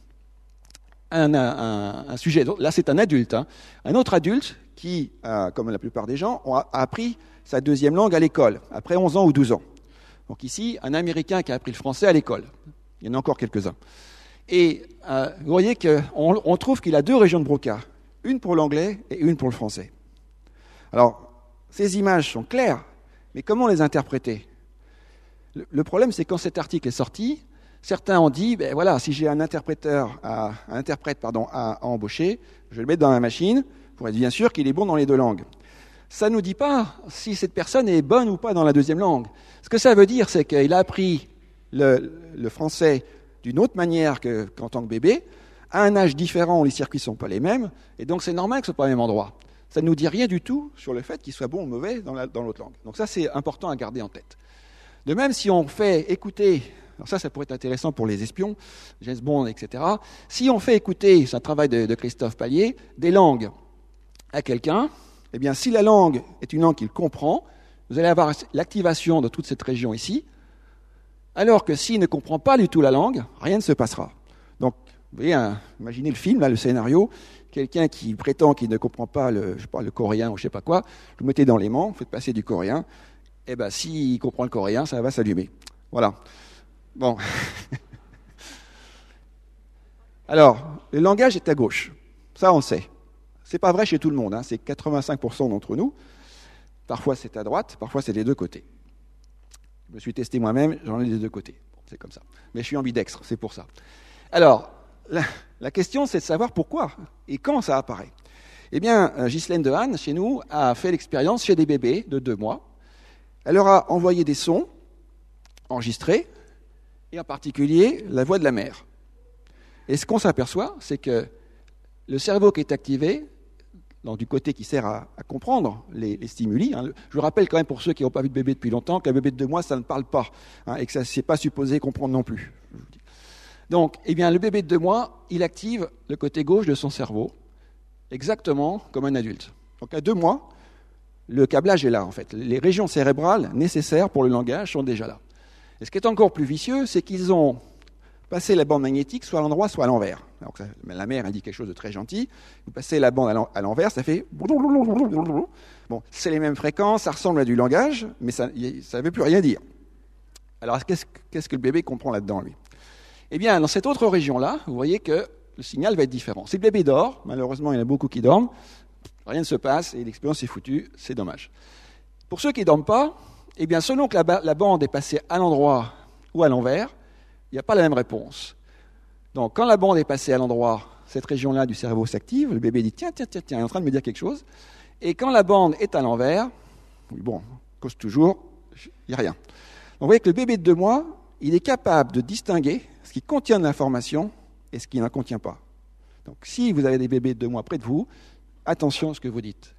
un, un, un sujet, là c'est un adulte, hein, un autre adulte qui, euh, comme la plupart des gens, a, a appris sa deuxième langue à l'école, après onze ans ou douze ans. Donc ici, un Américain qui a appris le français à l'école. Il y en a encore quelques-uns. Et euh, vous voyez qu'on on trouve qu'il a deux régions de Broca, une pour l'anglais et une pour le français. Alors, ces images sont claires, mais comment les interpréter ? Le, le problème, c'est que quand cet article est sorti, certains ont dit, ben voilà, si j'ai un interpréteur, à, un interprète pardon, à, à embaucher, je vais le mettre dans la machine pour être bien sûr qu'il est bon dans les deux langues. Ça ne nous dit pas si cette personne est bonne ou pas dans la deuxième langue. Ce que ça veut dire, c'est qu'il a appris le, le français d'une autre manière que, qu'en tant que bébé, à un âge différent où les circuits ne sont pas les mêmes, et donc c'est normal que ce ne soit pas au même endroit. Ça ne nous dit rien du tout sur le fait qu'il soit bon ou mauvais dans, la, dans l'autre langue. Donc ça, c'est important à garder en tête. De même, si on fait écouter, alors ça, ça pourrait être intéressant pour les espions, James Bond, et cetera, si on fait écouter, c'est un travail de, de Christophe Pallier, des langues à quelqu'un, eh bien, si la langue est une langue qu'il comprend, vous allez avoir l'activation de toute cette région ici, alors que s'il ne comprend pas du tout la langue, rien ne se passera. Donc, vous voyez, hein, imaginez le film, là, le scénario, quelqu'un qui prétend qu'il ne comprend pas le, je sais pas, le coréen ou je ne sais pas quoi, vous le mettez dans l'aimant, vous faites passer du coréen, et bien, s'il comprend le coréen, ça va s'allumer. Voilà. Bon. Alors, le langage est à gauche. Ça, on le sait. Ce n'est pas vrai chez tout le monde, hein. C'est quatre-vingt-cinq pour cent d'entre nous. Parfois, c'est à droite, parfois, c'est des deux côtés. Je me suis testé moi-même, j'en ai des deux côtés. Bon, c'est comme ça. Mais je suis ambidextre, c'est pour ça. Alors, la, la question, c'est de savoir pourquoi et quand ça apparaît. Eh bien, Ghislaine Dehaene, chez nous, a fait l'expérience chez des bébés de deux mois. Elle leur a envoyé des sons enregistrés, et en particulier la voix de la mère. Et ce qu'on s'aperçoit, c'est que le cerveau qui est activé, donc du côté qui sert à, à comprendre les, les stimuli, hein, je vous rappelle quand même pour ceux qui n'ont pas vu de bébé depuis longtemps, qu'un bébé de deux mois, ça ne parle pas, hein, et que ça ne s'est pas supposé comprendre non plus. Je vous dis. Donc, eh bien, le bébé de deux mois, il active le côté gauche de son cerveau, exactement comme un adulte. Donc, à deux mois, le câblage est là, en fait. Les régions cérébrales nécessaires pour le langage sont déjà là. Et ce qui est encore plus vicieux, c'est qu'ils ont passé la bande magnétique soit à l'endroit, soit à l'envers. Alors ça, la mère indique quelque chose de très gentil. Vous passez la bande à l'envers, ça fait... Bon, c'est les mêmes fréquences, ça ressemble à du langage, mais ça ne veut plus rien dire. Alors, qu'est-ce, qu'est-ce que le bébé comprend là-dedans, lui ? Eh bien, dans cette autre région-là, vous voyez que le signal va être différent. Si le bébé dort, malheureusement, il y en a beaucoup qui dorment, rien ne se passe et l'expérience est foutue, c'est dommage. Pour ceux qui ne dorment pas, eh bien, selon que la, ba- la bande est passée à l'endroit ou à l'envers, il n'y a pas la même réponse. Donc, quand la bande est passée à l'endroit, cette région-là du cerveau s'active, le bébé dit « tiens, tiens, tiens, tiens, il est en train de me dire quelque chose ». Et quand la bande est à l'envers, bon, cause toujours, il n'y a rien. Donc, vous voyez que le bébé de deux mois, il est capable de distinguer ce qui contient de l'information et ce qui n'en contient pas. Donc, si vous avez des bébés de deux mois près de vous, attention à ce que vous dites.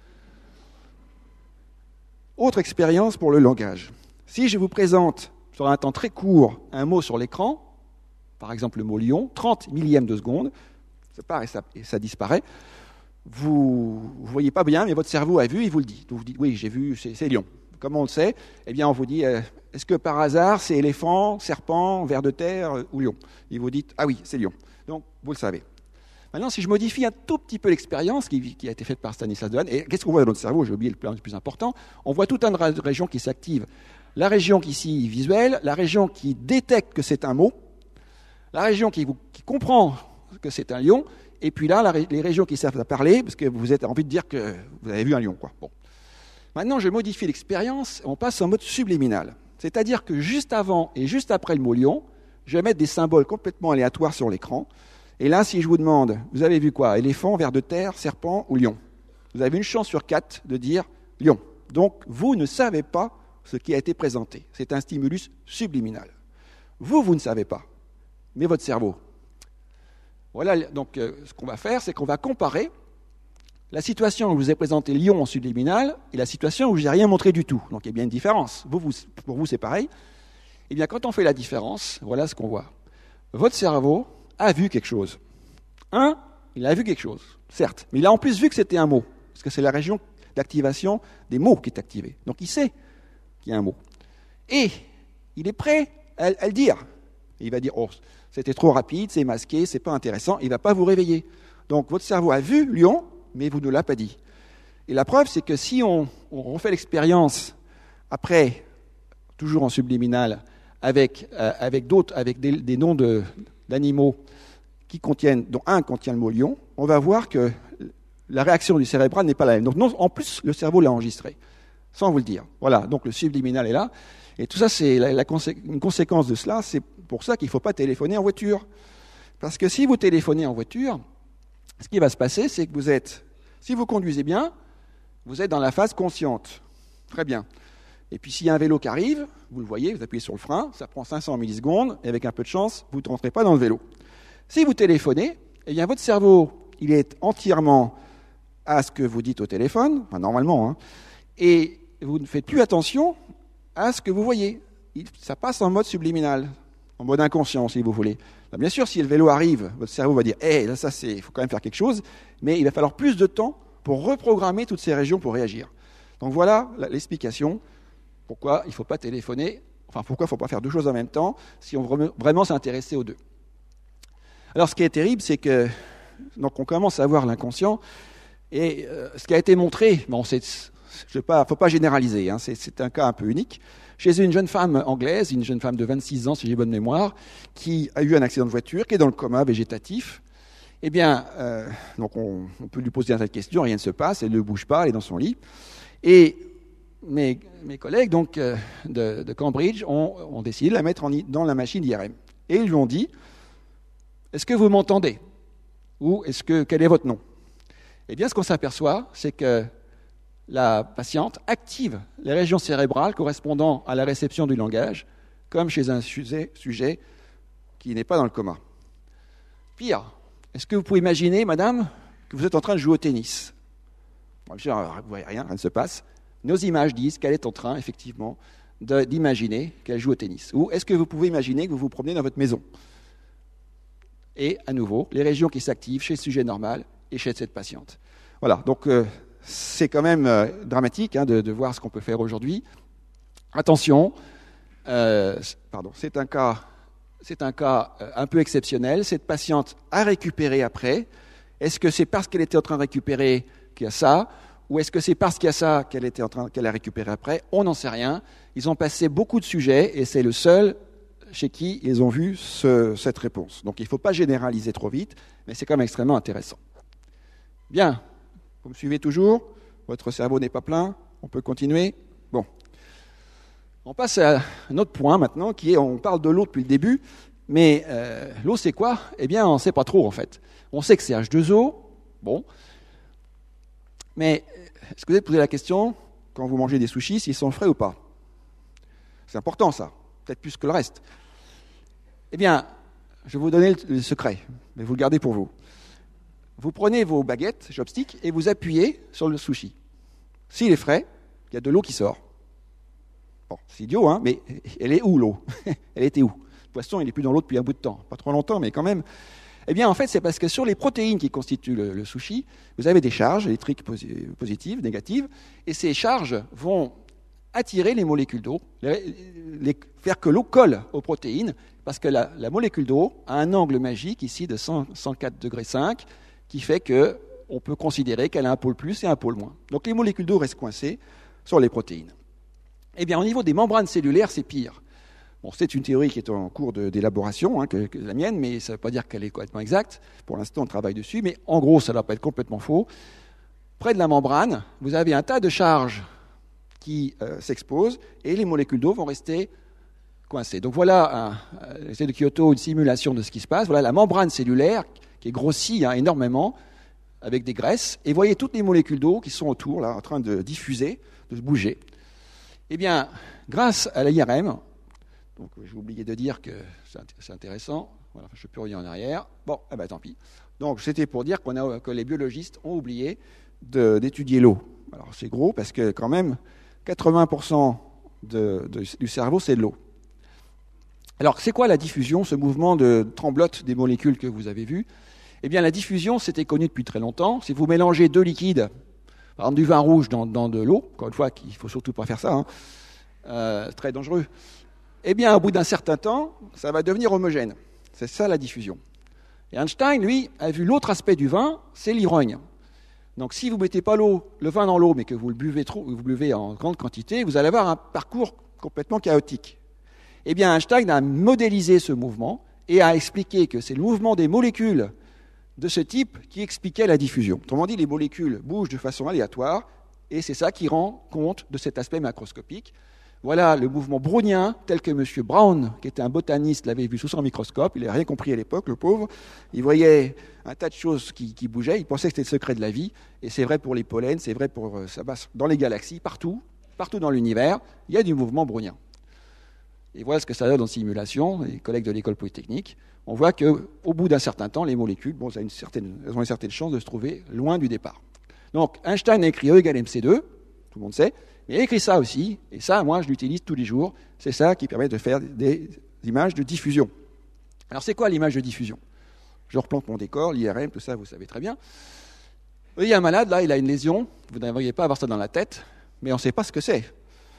Autre expérience pour le langage. Si je vous présente sur un temps très court un mot sur l'écran, par exemple le mot lion, trente millièmes de seconde, ça part et ça, et ça disparaît, vous ne voyez pas bien, mais votre cerveau a vu, il vous le dit. Donc vous dites, oui, j'ai vu, c'est, c'est lion. Comment on le sait ? Eh bien, on vous dit, euh, est-ce que par hasard, c'est éléphant, serpent, ver de terre euh, ou lion ? Et vous dites, ah oui, c'est lion. Donc, vous le savez. Maintenant, si je modifie un tout petit peu l'expérience qui, qui a été faite par Stanislas Dehaene, et qu'est-ce qu'on voit dans notre cerveau ? J'ai oublié le plus, le plus important. On voit tout un de régions qui s'activent. La région qui ici visuelle, la région qui détecte que c'est un mot, la région qui, vous, qui comprend que c'est un lion, et puis là, la, les régions qui servent à parler, parce que vous avez envie de dire que vous avez vu un lion, quoi. Bon. Maintenant, je modifie l'expérience, on passe en mode subliminal. C'est-à-dire que juste avant et juste après le mot lion, je vais mettre des symboles complètement aléatoires sur l'écran. Et là, si je vous demande, vous avez vu quoi ? Éléphant, ver de terre, serpent ou lion ? Vous avez une chance sur quatre de dire lion. Donc, vous ne savez pas ce qui a été présenté. C'est un stimulus subliminal. Vous, vous ne savez pas, mais votre cerveau. Voilà, donc euh, ce qu'on va faire, c'est qu'on va comparer la situation où je vous ai présenté Lyon en subliminal et la situation où je n'ai rien montré du tout. Donc il y a bien une différence. Vous, vous, pour vous, c'est pareil. Eh bien, quand on fait la différence, voilà ce qu'on voit. Votre cerveau a vu quelque chose. Un, il a vu quelque chose, certes, mais il a en plus vu que c'était un mot, parce que c'est la région d'activation des mots qui est activée. Donc il sait qu'il y a un mot. Et il est prêt à, à le dire. Et il va dire, oh, c'était trop rapide, c'est masqué, c'est pas intéressant, il ne va pas vous réveiller. Donc votre cerveau a vu Lyon, mais vous ne l'a pas dit. Et la preuve, c'est que si on, on refait l'expérience après, toujours en subliminal, avec, euh, avec d'autres, avec des, des noms de, d'animaux qui contiennent, dont un contient le mot lion, on va voir que la réaction du cérébral n'est pas la même. Donc non, en plus, le cerveau l'a enregistré, sans vous le dire. Voilà, donc le subliminal est là. Et tout ça, c'est la, la consé- une conséquence de cela. C'est pour ça qu'il ne faut pas téléphoner en voiture. Parce que si vous téléphonez en voiture, ce qui va se passer, c'est que vous êtes, si vous conduisez bien, vous êtes dans la phase consciente. Très bien. Et puis s'il y a un vélo qui arrive, vous le voyez, vous appuyez sur le frein, ça prend cinq cents millisecondes, et avec un peu de chance, vous ne rentrez pas dans le vélo. Si vous téléphonez, eh bien votre cerveau, il est entièrement à ce que vous dites au téléphone, enfin, normalement, hein, et vous ne faites plus attention à ce que vous voyez. Il, ça passe en mode subliminal, en mode inconscient, si vous voulez. Alors, bien sûr, si le vélo arrive, votre cerveau va dire « Eh, hey, là, ça, c'est, il faut quand même faire quelque chose », mais il va falloir plus de temps pour reprogrammer toutes ces régions pour réagir. Donc voilà l'explication. Pourquoi il ne faut pas téléphoner, enfin pourquoi il ne faut pas faire deux choses en même temps si on veut vraiment s'intéresser aux deux. Alors ce qui est terrible, c'est que donc on commence à voir l'inconscient et euh, ce qui a été montré, bon, il ne faut pas généraliser, hein, c'est, c'est un cas un peu unique, chez une jeune femme anglaise, une jeune femme de vingt-six ans si j'ai bonne mémoire, qui a eu un accident de voiture, qui est dans le coma végétatif. Eh bien, euh, donc on, on peut lui poser cette question, rien ne se passe, elle ne bouge pas, elle est dans son lit. Et Mes, mes collègues donc, euh, de, de Cambridge ont, ont décidé de la mettre en, dans la machine I R M. Et ils lui ont dit, est-ce que vous m'entendez ? Ou est-ce que, quel est votre nom ? Eh bien, ce qu'on s'aperçoit, c'est que la patiente active les régions cérébrales correspondant à la réception du langage, comme chez un sujet, sujet qui n'est pas dans le coma. Pire, est-ce que vous pouvez imaginer, madame, que vous êtes en train de jouer au tennis ? Bon, vous ne voyez rien, rien ne se passe. Nos images disent qu'elle est en train, effectivement, de, d'imaginer qu'elle joue au tennis. Ou est-ce que vous pouvez imaginer que vous vous promenez dans votre maison ? Et, à nouveau, les régions qui s'activent chez le sujet normal et chez cette patiente. Voilà, donc euh, c'est quand même euh, dramatique hein, de, de voir ce qu'on peut faire aujourd'hui. Attention, euh, pardon, c'est un cas, c'est un cas euh, un peu exceptionnel. Cette patiente a récupéré après. Est-ce que c'est parce qu'elle était en train de récupérer qu'il y a ça ? Ou est-ce que c'est parce qu'il y a ça qu'elle était en train, qu'elle a récupéré après ? On n'en sait rien. Ils ont passé beaucoup de sujets et c'est le seul chez qui ils ont vu ce, cette réponse. Donc il ne faut pas généraliser trop vite, mais c'est quand même extrêmement intéressant. Bien, vous me suivez toujours ? Votre cerveau n'est pas plein ? On peut continuer ? Bon. On passe à un autre point maintenant, qui est, on parle de l'eau depuis le début, mais euh, l'eau c'est quoi ? Eh bien, on ne sait pas trop en fait. On sait que c'est H deux O, bon. Mais est-ce que vous avez posé la question, quand vous mangez des sushis, s'ils sont frais ou pas ? C'est important ça, peut-être plus que le reste. Eh bien, je vais vous donner le secret, mais vous le gardez pour vous. Vous prenez vos baguettes, chopsticks, et vous appuyez sur le sushi. S'il est frais, il y a de l'eau qui sort. Bon, c'est idiot, hein, mais elle est où l'eau ? Elle était où ? Le poisson, il n'est plus dans l'eau depuis un bout de temps. Pas trop longtemps, mais quand même. Eh bien, en fait, c'est parce que sur les protéines qui constituent le, le sushi, vous avez des charges électriques posi- positives, négatives, et ces charges vont attirer les molécules d'eau, les, les, faire que l'eau colle aux protéines, parce que la, la molécule d'eau a un angle magique ici de cent, cent quatre degrés cinq, qui fait qu'on peut considérer qu'elle a un pôle plus et un pôle moins. Donc les molécules d'eau restent coincées sur les protéines. Eh bien, au niveau des membranes cellulaires, c'est pire. Bon, c'est une théorie qui est en cours de, d'élaboration, hein, que, que la mienne, mais ça ne veut pas dire qu'elle est complètement exacte. Pour l'instant, on travaille dessus, mais en gros, ça ne doit pas être complètement faux. Près de la membrane, vous avez un tas de charges qui euh, s'exposent et les molécules d'eau vont rester coincées. Donc voilà, un, l'essai de Kyoto, une simulation de ce qui se passe. Voilà la membrane cellulaire qui est grossie hein, énormément avec des graisses. Et vous voyez toutes les molécules d'eau qui sont autour, là, en train de diffuser, de se bouger. Eh bien, grâce à l'I R M, donc j'ai oublié de dire que c'est intéressant, voilà, je ne peux rien en arrière, bon, eh ben, tant pis. Donc c'était pour dire qu'on a, que les biologistes ont oublié de, d'étudier l'eau. Alors c'est gros parce que quand même, quatre-vingts pour cent de, de, du cerveau, c'est de l'eau. Alors c'est quoi la diffusion, ce mouvement de tremblote des molécules que vous avez vu? Eh bien la diffusion, c'était connu depuis très longtemps. Si vous mélangez deux liquides, par exemple du vin rouge dans, dans de l'eau, encore une fois, il ne faut surtout pas faire ça, hein, euh, très dangereux, eh bien au bout d'un certain temps, ça va devenir homogène. C'est ça la diffusion. Et Einstein, lui, a vu l'autre aspect du vin, c'est l'irogne. Donc si vous ne mettez pas l'eau, le vin dans l'eau, mais que vous le buvez trop, vous le buvez en grande quantité, vous allez avoir un parcours complètement chaotique. Eh bien, Einstein a modélisé ce mouvement et a expliqué que c'est le mouvement des molécules de ce type qui expliquait la diffusion. Autrement dit, les molécules bougent de façon aléatoire et c'est ça qui rend compte de cet aspect macroscopique. Voilà le mouvement brownien tel que M. Brown, qui était un botaniste, l'avait vu sous son microscope. Il n'avait rien compris à l'époque, le pauvre. Il voyait un tas de choses qui, qui bougeaient. Il pensait que c'était le secret de la vie. Et c'est vrai pour les pollens, c'est vrai pour ça passe dans les galaxies, partout, partout dans l'univers, il y a du mouvement brownien. Et voilà ce que ça donne en simulation. Les collègues de l'école polytechnique, on voit qu'au bout d'un certain temps, les molécules, bon, ça a une certaine, elles ont une certaine chance de se trouver loin du départ. Donc Einstein a écrit E égale M C deux, tout le monde sait. Mais il a écrit ça aussi, et ça, moi, je l'utilise tous les jours. C'est ça qui permet de faire des images de diffusion. Alors, c'est quoi l'image de diffusion? Je replante mon décor, l'I R M, tout ça, vous savez très bien. Il y a un malade, là, il a une lésion. Vous n'aimeriez pas avoir ça dans la tête, mais on ne sait pas ce que c'est.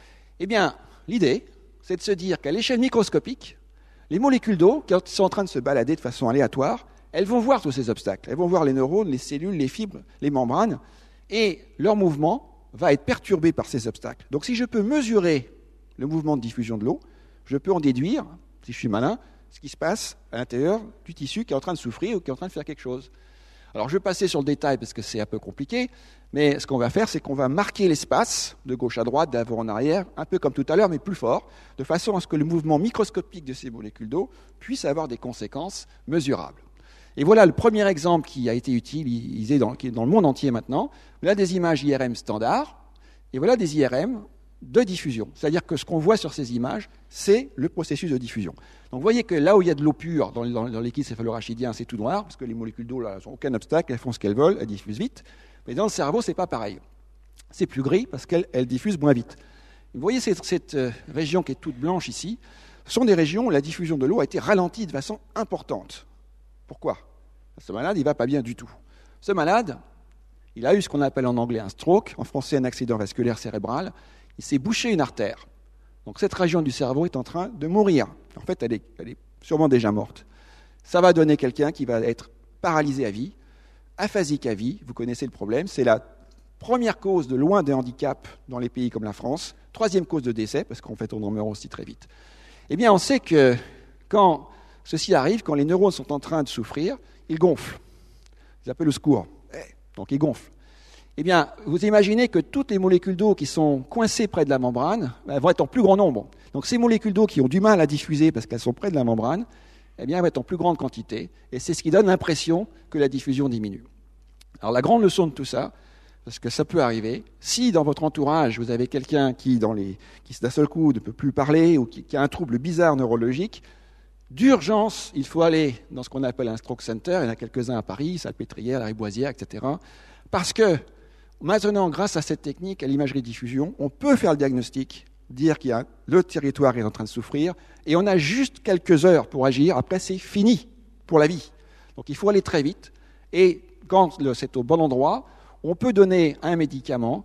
Eh bien, l'idée, c'est de se dire qu'à l'échelle microscopique, les molécules d'eau, qui sont en train de se balader de façon aléatoire, elles vont voir tous ces obstacles. Elles vont voir les neurones, les cellules, les fibres, les membranes, et leur mouvement va être perturbé par ces obstacles. Donc si je peux mesurer le mouvement de diffusion de l'eau, je peux en déduire, si je suis malin, ce qui se passe à l'intérieur du tissu qui est en train de souffrir ou qui est en train de faire quelque chose. Alors je vais passer sur le détail parce que c'est un peu compliqué, mais ce qu'on va faire, c'est qu'on va marquer l'espace de gauche à droite, d'avant en arrière, un peu comme tout à l'heure, mais plus fort, de façon à ce que le mouvement microscopique de ces molécules d'eau puisse avoir des conséquences mesurables. Et voilà le premier exemple qui a été utilisé dans, qui est dans le monde entier maintenant. Voilà des images I R M standards, et voilà des I R M de diffusion. C'est-à-dire que ce qu'on voit sur ces images, c'est le processus de diffusion. Donc vous voyez que là où il y a de l'eau pure, dans, dans, dans liquide céphalorachidien, c'est tout noir, parce que les molécules d'eau n'ont aucun obstacle, elles font ce qu'elles veulent, elles diffusent vite. Mais dans le cerveau, ce n'est pas pareil. C'est plus gris, parce qu'elles elles diffusent moins vite. Vous voyez cette, cette euh, région qui est toute blanche ici, ce sont des régions où la diffusion de l'eau a été ralentie de façon importante. Pourquoi? Ce malade, il ne va pas bien du tout. Ce malade, il a eu ce qu'on appelle en anglais un stroke, en français un accident vasculaire cérébral. Il s'est bouché une artère. Donc cette région du cerveau est en train de mourir. En fait, elle est, elle est sûrement déjà morte. Ça va donner quelqu'un qui va être paralysé à vie, aphasique à vie. Vous connaissez le problème. C'est la première cause de loin des handicaps dans les pays comme la France. Troisième cause de décès, parce qu'en fait, on en meurt aussi très vite. Eh bien, on sait que quand ceci arrive, quand les neurones sont en train de souffrir, ils gonflent. Ils appellent au secours. Donc ils gonflent. Eh bien, vous imaginez que toutes les molécules d'eau qui sont coincées près de la membrane elles vont être en plus grand nombre. Donc ces molécules d'eau qui ont du mal à diffuser parce qu'elles sont près de la membrane, eh bien, elles vont être en plus grande quantité. Et c'est ce qui donne l'impression que la diffusion diminue. Alors la grande leçon de tout ça, parce que ça peut arriver, si dans votre entourage, vous avez quelqu'un qui, dans les, qui d'un seul coup, ne peut plus parler ou qui, qui a un trouble bizarre neurologique, d'urgence, il faut aller dans ce qu'on appelle un stroke center. Il y en a quelques-uns à Paris, Salpêtrière, la Riboisière, et cetera. Parce que maintenant, grâce à cette technique, à l'imagerie de diffusion, on peut faire le diagnostic, dire qu'il y a le territoire est en train de souffrir, et on a juste quelques heures pour agir. Après, c'est fini pour la vie. Donc, il faut aller très vite. Et quand c'est au bon endroit, on peut donner un médicament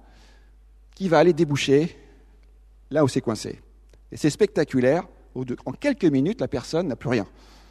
qui va aller déboucher là où c'est coincé. Et c'est spectaculaire. En quelques minutes, la personne n'a plus rien.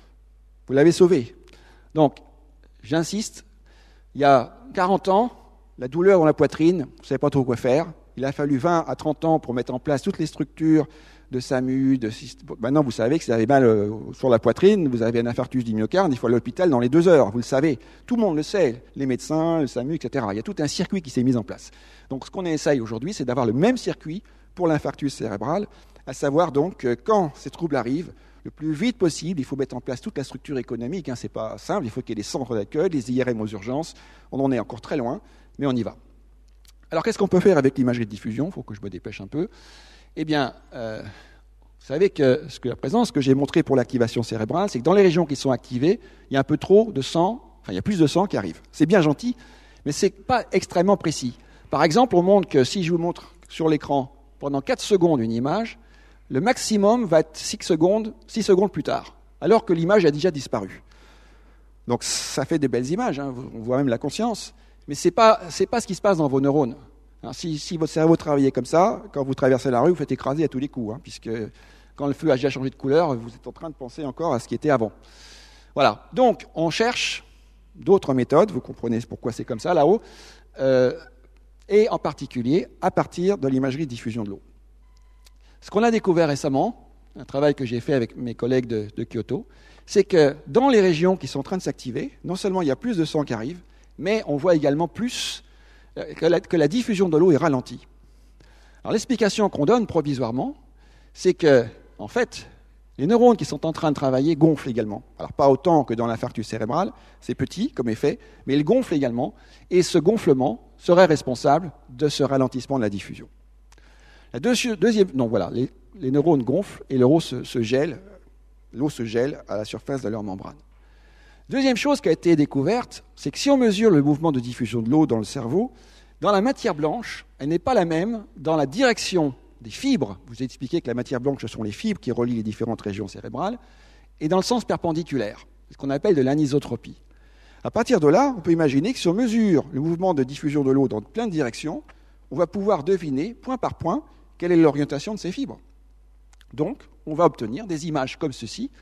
Vous l'avez sauvée. Donc, j'insiste, il y a quarante ans, la douleur dans la poitrine, vous ne savez pas trop quoi faire. Il a fallu vingt à trente ans pour mettre en place toutes les structures de SAMU. De... Maintenant, vous savez que si vous avez mal sur la poitrine, vous avez un infarctus du myocarde, il faut aller à l'hôpital dans les deux heures. Vous le savez. Tout le monde le sait. Les médecins, le SAMU, et cetera. Il y a tout un circuit qui s'est mis en place. Donc, ce qu'on essaye aujourd'hui, c'est d'avoir le même circuit pour l'infarctus cérébral, à savoir donc que quand ces troubles arrivent, le plus vite possible, il faut mettre en place toute la structure économique. Hein, c'est pas simple. Il faut qu'il y ait des centres d'accueil, des I R M aux urgences. On en est encore très loin, mais on y va. Alors, qu'est-ce qu'on peut faire avec l'imagerie de diffusion? Il faut que je me dépêche un peu. Eh bien, euh, vous savez que, ce que à présent, ce que j'ai montré pour l'activation cérébrale, c'est que dans les régions qui sont activées, il y a un peu trop de sang, enfin il y a plus de sang qui arrive. C'est bien gentil, mais ce n'est pas extrêmement précis. Par exemple, on montre que si je vous montre sur l'écran pendant quatre secondes une image, le maximum va être six secondes, six secondes plus tard, alors que l'image a déjà disparu. Donc ça fait des belles images, hein, on voit même la conscience, mais ce n'est pas, c'est pas ce qui se passe dans vos neurones. Alors, si, si votre cerveau travaillait comme ça, quand vous traversez la rue, vous faites écraser à tous les coups, hein, puisque quand le feu a déjà changé de couleur, vous êtes en train de penser encore à ce qui était avant. Voilà, donc on cherche d'autres méthodes, vous comprenez pourquoi c'est comme ça là-haut, euh, et en particulier à partir de l'imagerie de diffusion de l'eau. Ce qu'on a découvert récemment, un travail que j'ai fait avec mes collègues de, de Kyoto, c'est que dans les régions qui sont en train de s'activer, non seulement il y a plus de sang qui arrive, mais on voit également plus euh, que, la, que la diffusion de l'eau est ralentie. Alors l'explication qu'on donne provisoirement, c'est que, en fait, les neurones qui sont en train de travailler gonflent également. Alors pas autant que dans l'infarctus cérébral, c'est petit comme effet, mais ils gonflent également, et ce gonflement serait responsable de ce ralentissement de la diffusion. La deuxi- deuxième, non, voilà, les, les neurones gonflent et l'eau se, se gèle, l'eau se gèle à la surface de leur membrane. Deuxième chose qui a été découverte, c'est que si on mesure le mouvement de diffusion de l'eau dans le cerveau, dans la matière blanche, elle n'est pas la même dans la direction des fibres. Je vous ai expliqué que la matière blanche, ce sont les fibres qui relient les différentes régions cérébrales, et dans le sens perpendiculaire, ce qu'on appelle de l'anisotropie. À partir de là, on peut imaginer que si on mesure le mouvement de diffusion de l'eau dans plein de directions, on va pouvoir deviner, point par point, quelle est l'orientation de ces fibres. Donc, on va obtenir des images comme ceci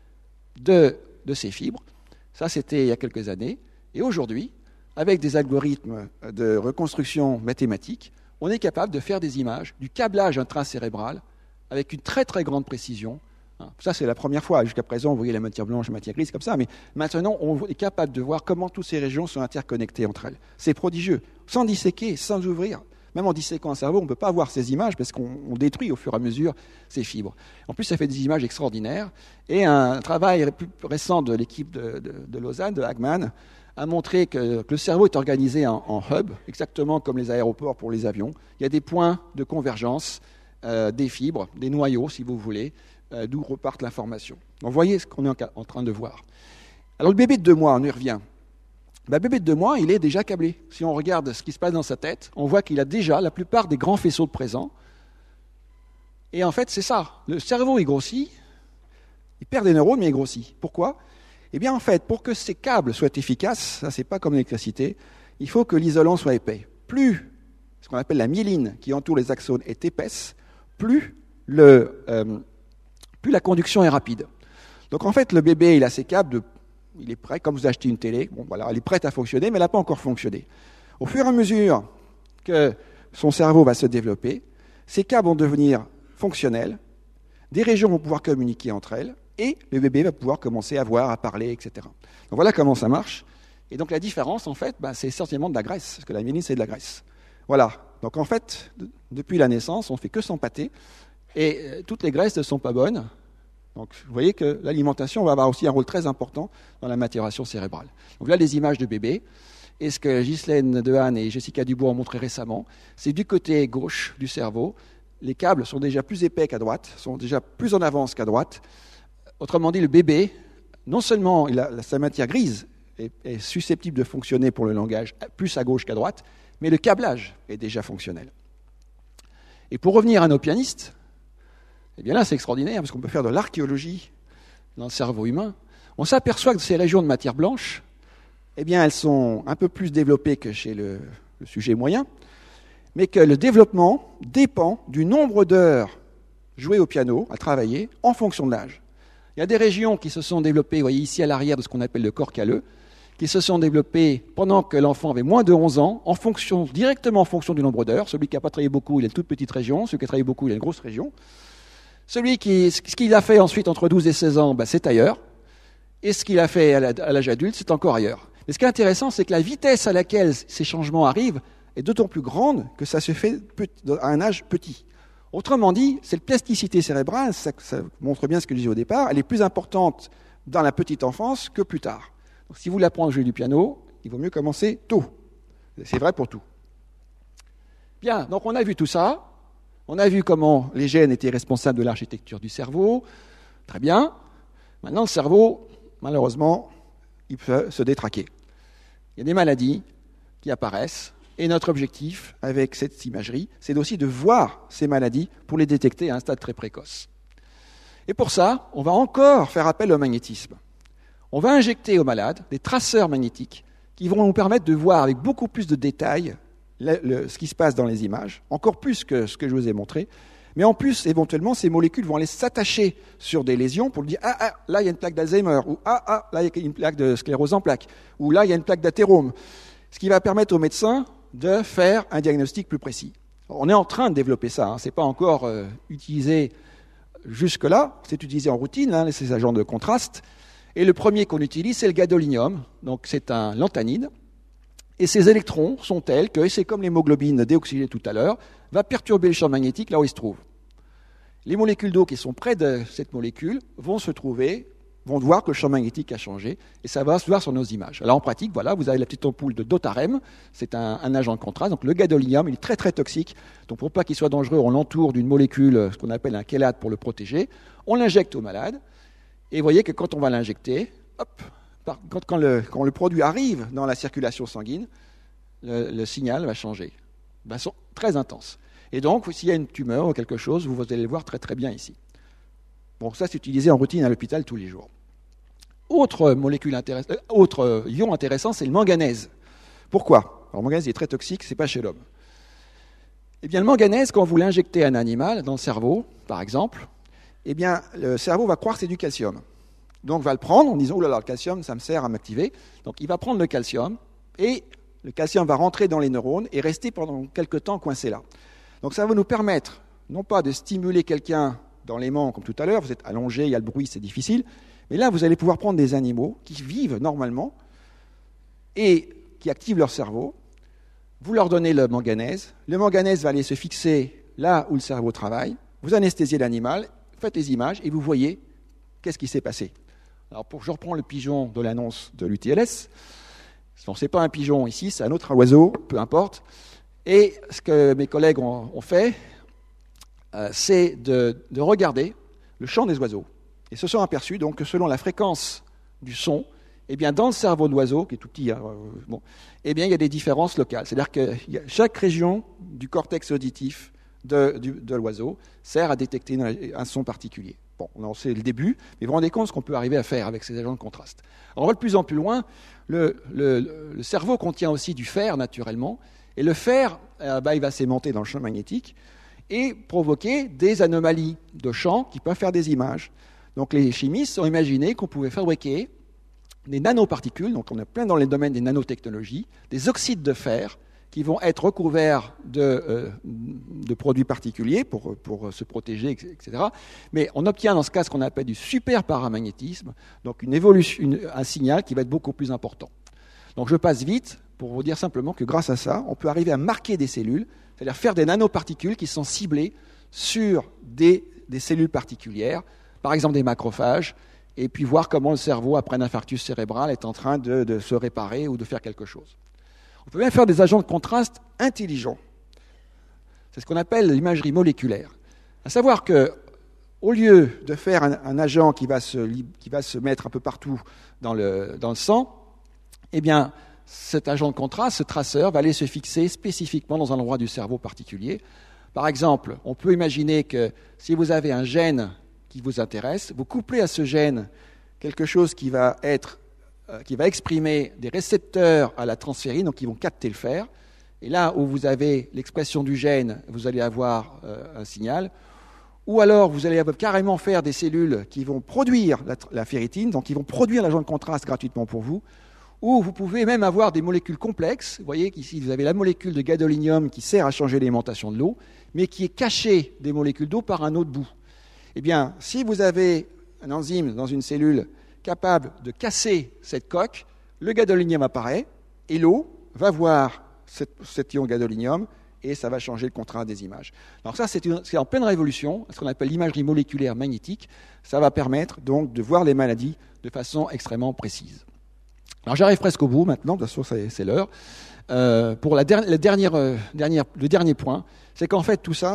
de, de ces fibres. Ça, c'était il y a quelques années. Et aujourd'hui, avec des algorithmes de reconstruction mathématique, on est capable de faire des images du câblage intracérébral avec une très très grande précision. Ça, c'est la première fois. Jusqu'à présent, vous voyez la matière blanche, la matière grise, comme ça. Mais maintenant, on est capable de voir comment toutes ces régions sont interconnectées entre elles. C'est prodigieux. Sans disséquer, sans ouvrir. Même en disséquant un cerveau, on ne peut pas voir ces images parce qu'on détruit au fur et à mesure ces fibres. En plus, ça fait des images extraordinaires. Et un travail plus récent de l'équipe de, de, de Lausanne, de Hagman, a montré que, que le cerveau est organisé en, en hub, exactement comme les aéroports pour les avions. Il y a des points de convergence, euh, des fibres, des noyaux, si vous voulez, euh, d'où reparte l'information. Donc, vous voyez ce qu'on est en, en train de voir. Alors, le bébé de deux mois, on y revient. Le bébé de deux mois, il est déjà câblé. Si on regarde ce qui se passe dans sa tête, on voit qu'il a déjà la plupart des grands faisceaux de présents. Et en fait, c'est ça. Le cerveau, il grossit. Il perd des neurones, mais il grossit. Pourquoi ? Eh bien, en fait, pour que ces câbles soient efficaces, ça, c'est pas comme l'électricité, il faut que l'isolant soit épais. Plus ce qu'on appelle la myéline qui entoure les axones est épaisse, plus, le, euh, plus la conduction est rapide. Donc, en fait, le bébé, il a ses câbles de il est prêt, comme vous achetez une télé, bon, voilà, elle est prête à fonctionner, mais elle n'a pas encore fonctionné. Au fur et à mesure que son cerveau va se développer, ces câbles vont devenir fonctionnels, des régions vont pouvoir communiquer entre elles, et le bébé va pouvoir commencer à voir, à parler, et cetera. Donc voilà comment ça marche. Et donc la différence, en fait, bah, c'est essentiellement de la graisse, parce que la myéline, c'est de la graisse. Voilà. Donc en fait, d- depuis la naissance, on ne fait que s'empâter, et euh, toutes les graisses ne sont pas bonnes. Donc, vous voyez que l'alimentation va avoir aussi un rôle très important dans la maturation cérébrale. Donc là, les images de bébés. Et ce que Ghislaine Dehaene et Jessica Dubois ont montré récemment, c'est du côté gauche du cerveau, les câbles sont déjà plus épais qu'à droite, sont déjà plus en avance qu'à droite. Autrement dit, le bébé, non seulement il a, sa matière grise est, est susceptible de fonctionner pour le langage plus à gauche qu'à droite, mais le câblage est déjà fonctionnel. Et pour revenir à nos pianistes, eh bien là, c'est extraordinaire, parce qu'on peut faire de l'archéologie dans le cerveau humain. On s'aperçoit que ces régions de matière blanche, eh bien, elles sont un peu plus développées que chez le, le sujet moyen, mais que le développement dépend du nombre d'heures jouées au piano, à travailler, en fonction de l'âge. Il y a des régions qui se sont développées, vous voyez ici à l'arrière de ce qu'on appelle le corps calleux, qui se sont développées pendant que l'enfant avait moins de onze ans, en fonction, directement en fonction du nombre d'heures. Celui qui n'a pas travaillé beaucoup, il a une toute petite région. Celui qui a travaillé beaucoup, il a une grosse région. Celui qui, ce qu'il a fait ensuite entre douze et seize ans, ben, c'est ailleurs. Et ce qu'il a fait à l'âge adulte, c'est encore ailleurs. Mais ce qui est intéressant, c'est que la vitesse à laquelle ces changements arrivent est d'autant plus grande que ça se fait à un âge petit. Autrement dit, cette plasticité cérébrale, ça, ça montre bien ce que je disais au départ, elle est plus importante dans la petite enfance que plus tard. Donc, si vous voulez apprendre à jouer du piano, il vaut mieux commencer tôt. C'est vrai pour tout. Bien, donc on a vu tout ça. On a vu comment les gènes étaient responsables de l'architecture du cerveau. Très bien. Maintenant, le cerveau, malheureusement, il peut se détraquer. Il y a des maladies qui apparaissent. Et notre objectif avec cette imagerie, c'est aussi de voir ces maladies pour les détecter à un stade très précoce. Et pour ça, on va encore faire appel au magnétisme. On va injecter aux malades des traceurs magnétiques qui vont nous permettre de voir avec beaucoup plus de détails le, le, ce qui se passe dans les images, encore plus que ce que je vous ai montré. Mais en plus, éventuellement, ces molécules vont aller s'attacher sur des lésions pour dire « Ah, ah, là, il y a une plaque d'Alzheimer » ou « Ah, ah, là, il y a une plaque de sclérose en plaques » ou « Là, il y a une plaque d'athérome ». Ce qui va permettre aux médecins de faire un diagnostic plus précis. On est en train de développer ça, hein. Ce n'est pas encore euh, utilisé jusque-là, c'est utilisé en routine, hein, ces agents de contraste. Et le premier qu'on utilise, c'est le gadolinium, donc c'est un lanthanide. Et ces électrons sont tels que, c'est comme l'hémoglobine déoxygénée tout à l'heure, va perturber le champ magnétique là où il se trouve. Les molécules d'eau qui sont près de cette molécule vont se trouver, vont voir que le champ magnétique a changé, et ça va se voir sur nos images. Alors en pratique, voilà, vous avez la petite ampoule de Dotarem, c'est un, un agent de contraste, donc le gadolinium, il est très très toxique, donc pour pas qu'il soit dangereux, on l'entoure d'une molécule, ce qu'on appelle un chélate pour le protéger, on l'injecte au malade, et vous voyez que quand on va l'injecter, hop, quand, quand, le, quand le produit arrive dans la circulation sanguine, le, le signal va changer, de façon très intense. Et donc, s'il y a une tumeur ou quelque chose, vous allez le voir très très bien ici. Bon, ça, c'est utilisé en routine à l'hôpital tous les jours. Autre molécule intéress- euh, autre ion intéressant, c'est le manganèse. Pourquoi ? Alors, le manganèse est très toxique, ce n'est pas chez l'homme. Eh bien, le manganèse, quand vous l'injectez à un animal, dans le cerveau, par exemple, eh bien, le cerveau va croire que c'est du calcium. Donc, va le prendre en disant « Oh là là, le calcium, ça me sert à m'activer ». Donc, il va prendre le calcium et le calcium va rentrer dans les neurones et rester pendant quelque temps coincé là. Donc, ça va nous permettre, non pas de stimuler quelqu'un dans l'aimant, comme tout à l'heure, vous êtes allongé, il y a le bruit, c'est difficile. Mais là, vous allez pouvoir prendre des animaux qui vivent normalement et qui activent leur cerveau. Vous leur donnez le manganèse. Le manganèse va aller se fixer là où le cerveau travaille. Vous anesthésiez l'animal, faites les images et vous voyez qu'est-ce qui s'est passé. Alors, pour, je reprends le pigeon de l'annonce de l'U T L S. Bon, ce n'est pas un pigeon ici, c'est un autre oiseau, peu importe. Et ce que mes collègues ont, ont fait, Euh, c'est de, de regarder le chant des oiseaux. Et se sont aperçus donc, que selon la fréquence du son, eh bien, dans le cerveau de l'oiseau, qui est tout petit, hein, euh, bon, eh bien, il y a des différences locales. C'est-à-dire que y a, chaque région du cortex auditif de, du, de l'oiseau sert à détecter une, un son particulier. Bon, on en sait le début, mais vous vous rendez compte ce qu'on peut arriver à faire avec ces agents de contraste. Alors, on va de plus en plus loin. Le, le, le cerveau contient aussi du fer, naturellement. Et le fer, euh, bah, il va s'aimanter dans le champ magnétique et provoquer des anomalies de champ qui peuvent faire des images. Donc les chimistes ont imaginé qu'on pouvait fabriquer des nanoparticules, donc on est plein dans les domaines des nanotechnologies, des oxydes de fer qui vont être recouverts de, euh, de produits particuliers pour, pour se protéger, et cetera. Mais on obtient dans ce cas ce qu'on appelle du superparamagnétisme, donc une évolution, une, un signal qui va être beaucoup plus important. Donc je passe vite pour vous dire simplement que grâce à ça, on peut arriver à marquer des cellules, c'est-à-dire faire des nanoparticules qui sont ciblées sur des, des cellules particulières, par exemple des macrophages, et puis voir comment le cerveau, après un infarctus cérébral, est en train de, de se réparer ou de faire quelque chose. On peut même faire des agents de contraste intelligents. C'est ce qu'on appelle l'imagerie moléculaire. À savoir que, au lieu de faire un, un agent qui va, se, qui va se mettre un peu partout dans le, dans le sang, eh bien, cet agent de contraste, ce traceur, va aller se fixer spécifiquement dans un endroit du cerveau particulier. Par exemple, on peut imaginer que si vous avez un gène qui vous intéresse, vous couplez à ce gène quelque chose qui va être, euh, qui va exprimer des récepteurs à la transférine, donc qui vont capter le fer. Et là où vous avez l'expression du gène, vous allez avoir euh, un signal. Ou alors, vous allez carrément faire des cellules qui vont produire la, la ferritine, donc qui vont produire l'agent de contraste gratuitement pour vous. Ou vous pouvez même avoir des molécules complexes. Vous voyez qu'ici, vous avez la molécule de gadolinium qui sert à changer l'alimentation de l'eau, mais qui est cachée des molécules d'eau par un autre bout. Eh bien, si vous avez un enzyme dans une cellule capable de casser cette coque, le gadolinium apparaît, et l'eau va voir cette, cet ion gadolinium, et ça va changer le contraste des images. Alors ça, c'est, une, c'est en pleine révolution, ce qu'on appelle l'imagerie moléculaire magnétique. Ça va permettre donc de voir les maladies de façon extrêmement précise. Alors j'arrive presque au bout maintenant, de toute façon c'est, c'est l'heure. Euh, pour la, der- la dernière, euh, dernière, le dernier point, c'est qu'en fait tout ça,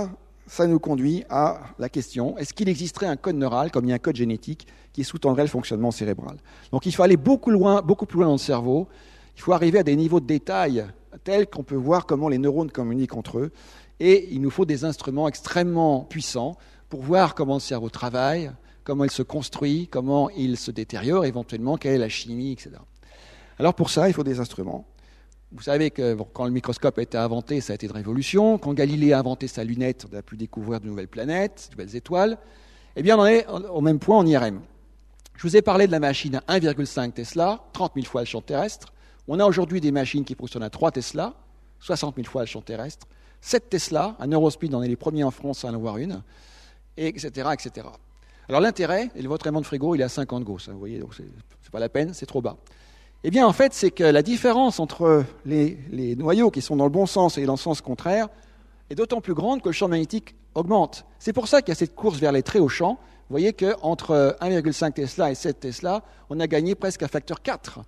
ça nous conduit à la question, est-ce qu'il existerait un code neural, comme il y a un code génétique, qui sous-tendrait le fonctionnement cérébral? Donc il faut aller beaucoup, loin, beaucoup plus loin dans le cerveau, il faut arriver à des niveaux de détail tels qu'on peut voir comment les neurones communiquent entre eux, et il nous faut des instruments extrêmement puissants pour voir comment le cerveau travaille, comment il se construit, comment il se détériore, éventuellement, quelle est la chimie, et cetera. Alors pour ça, il faut des instruments. Vous savez que bon, quand le microscope a été inventé, ça a été une révolution. Quand Galilée a inventé sa lunette, on a pu découvrir de nouvelles planètes, de nouvelles étoiles. Eh bien, on en est au même point en I R M. Je vous ai parlé de la machine à un virgule cinq Tesla, trente mille fois le champ terrestre. On a aujourd'hui des machines qui fonctionnent à trois Tesla, soixante mille fois le champ terrestre. sept Tesla, à Neurospeed, on est les premiers en France à en avoir une, et cetera, et cetera. Alors l'intérêt, et votre aimant de frigo, il est à cinquante Gauss, hein, vous voyez, donc c'est, c'est pas la peine, c'est trop bas. Eh bien, en fait, c'est que la différence entre les, les noyaux qui sont dans le bon sens et dans le sens contraire est d'autant plus grande que le champ magnétique augmente. C'est pour ça qu'il y a cette course vers les très hauts champs. Vous voyez qu'entre un virgule cinq Tesla et sept Tesla, on a gagné presque un facteur quatre.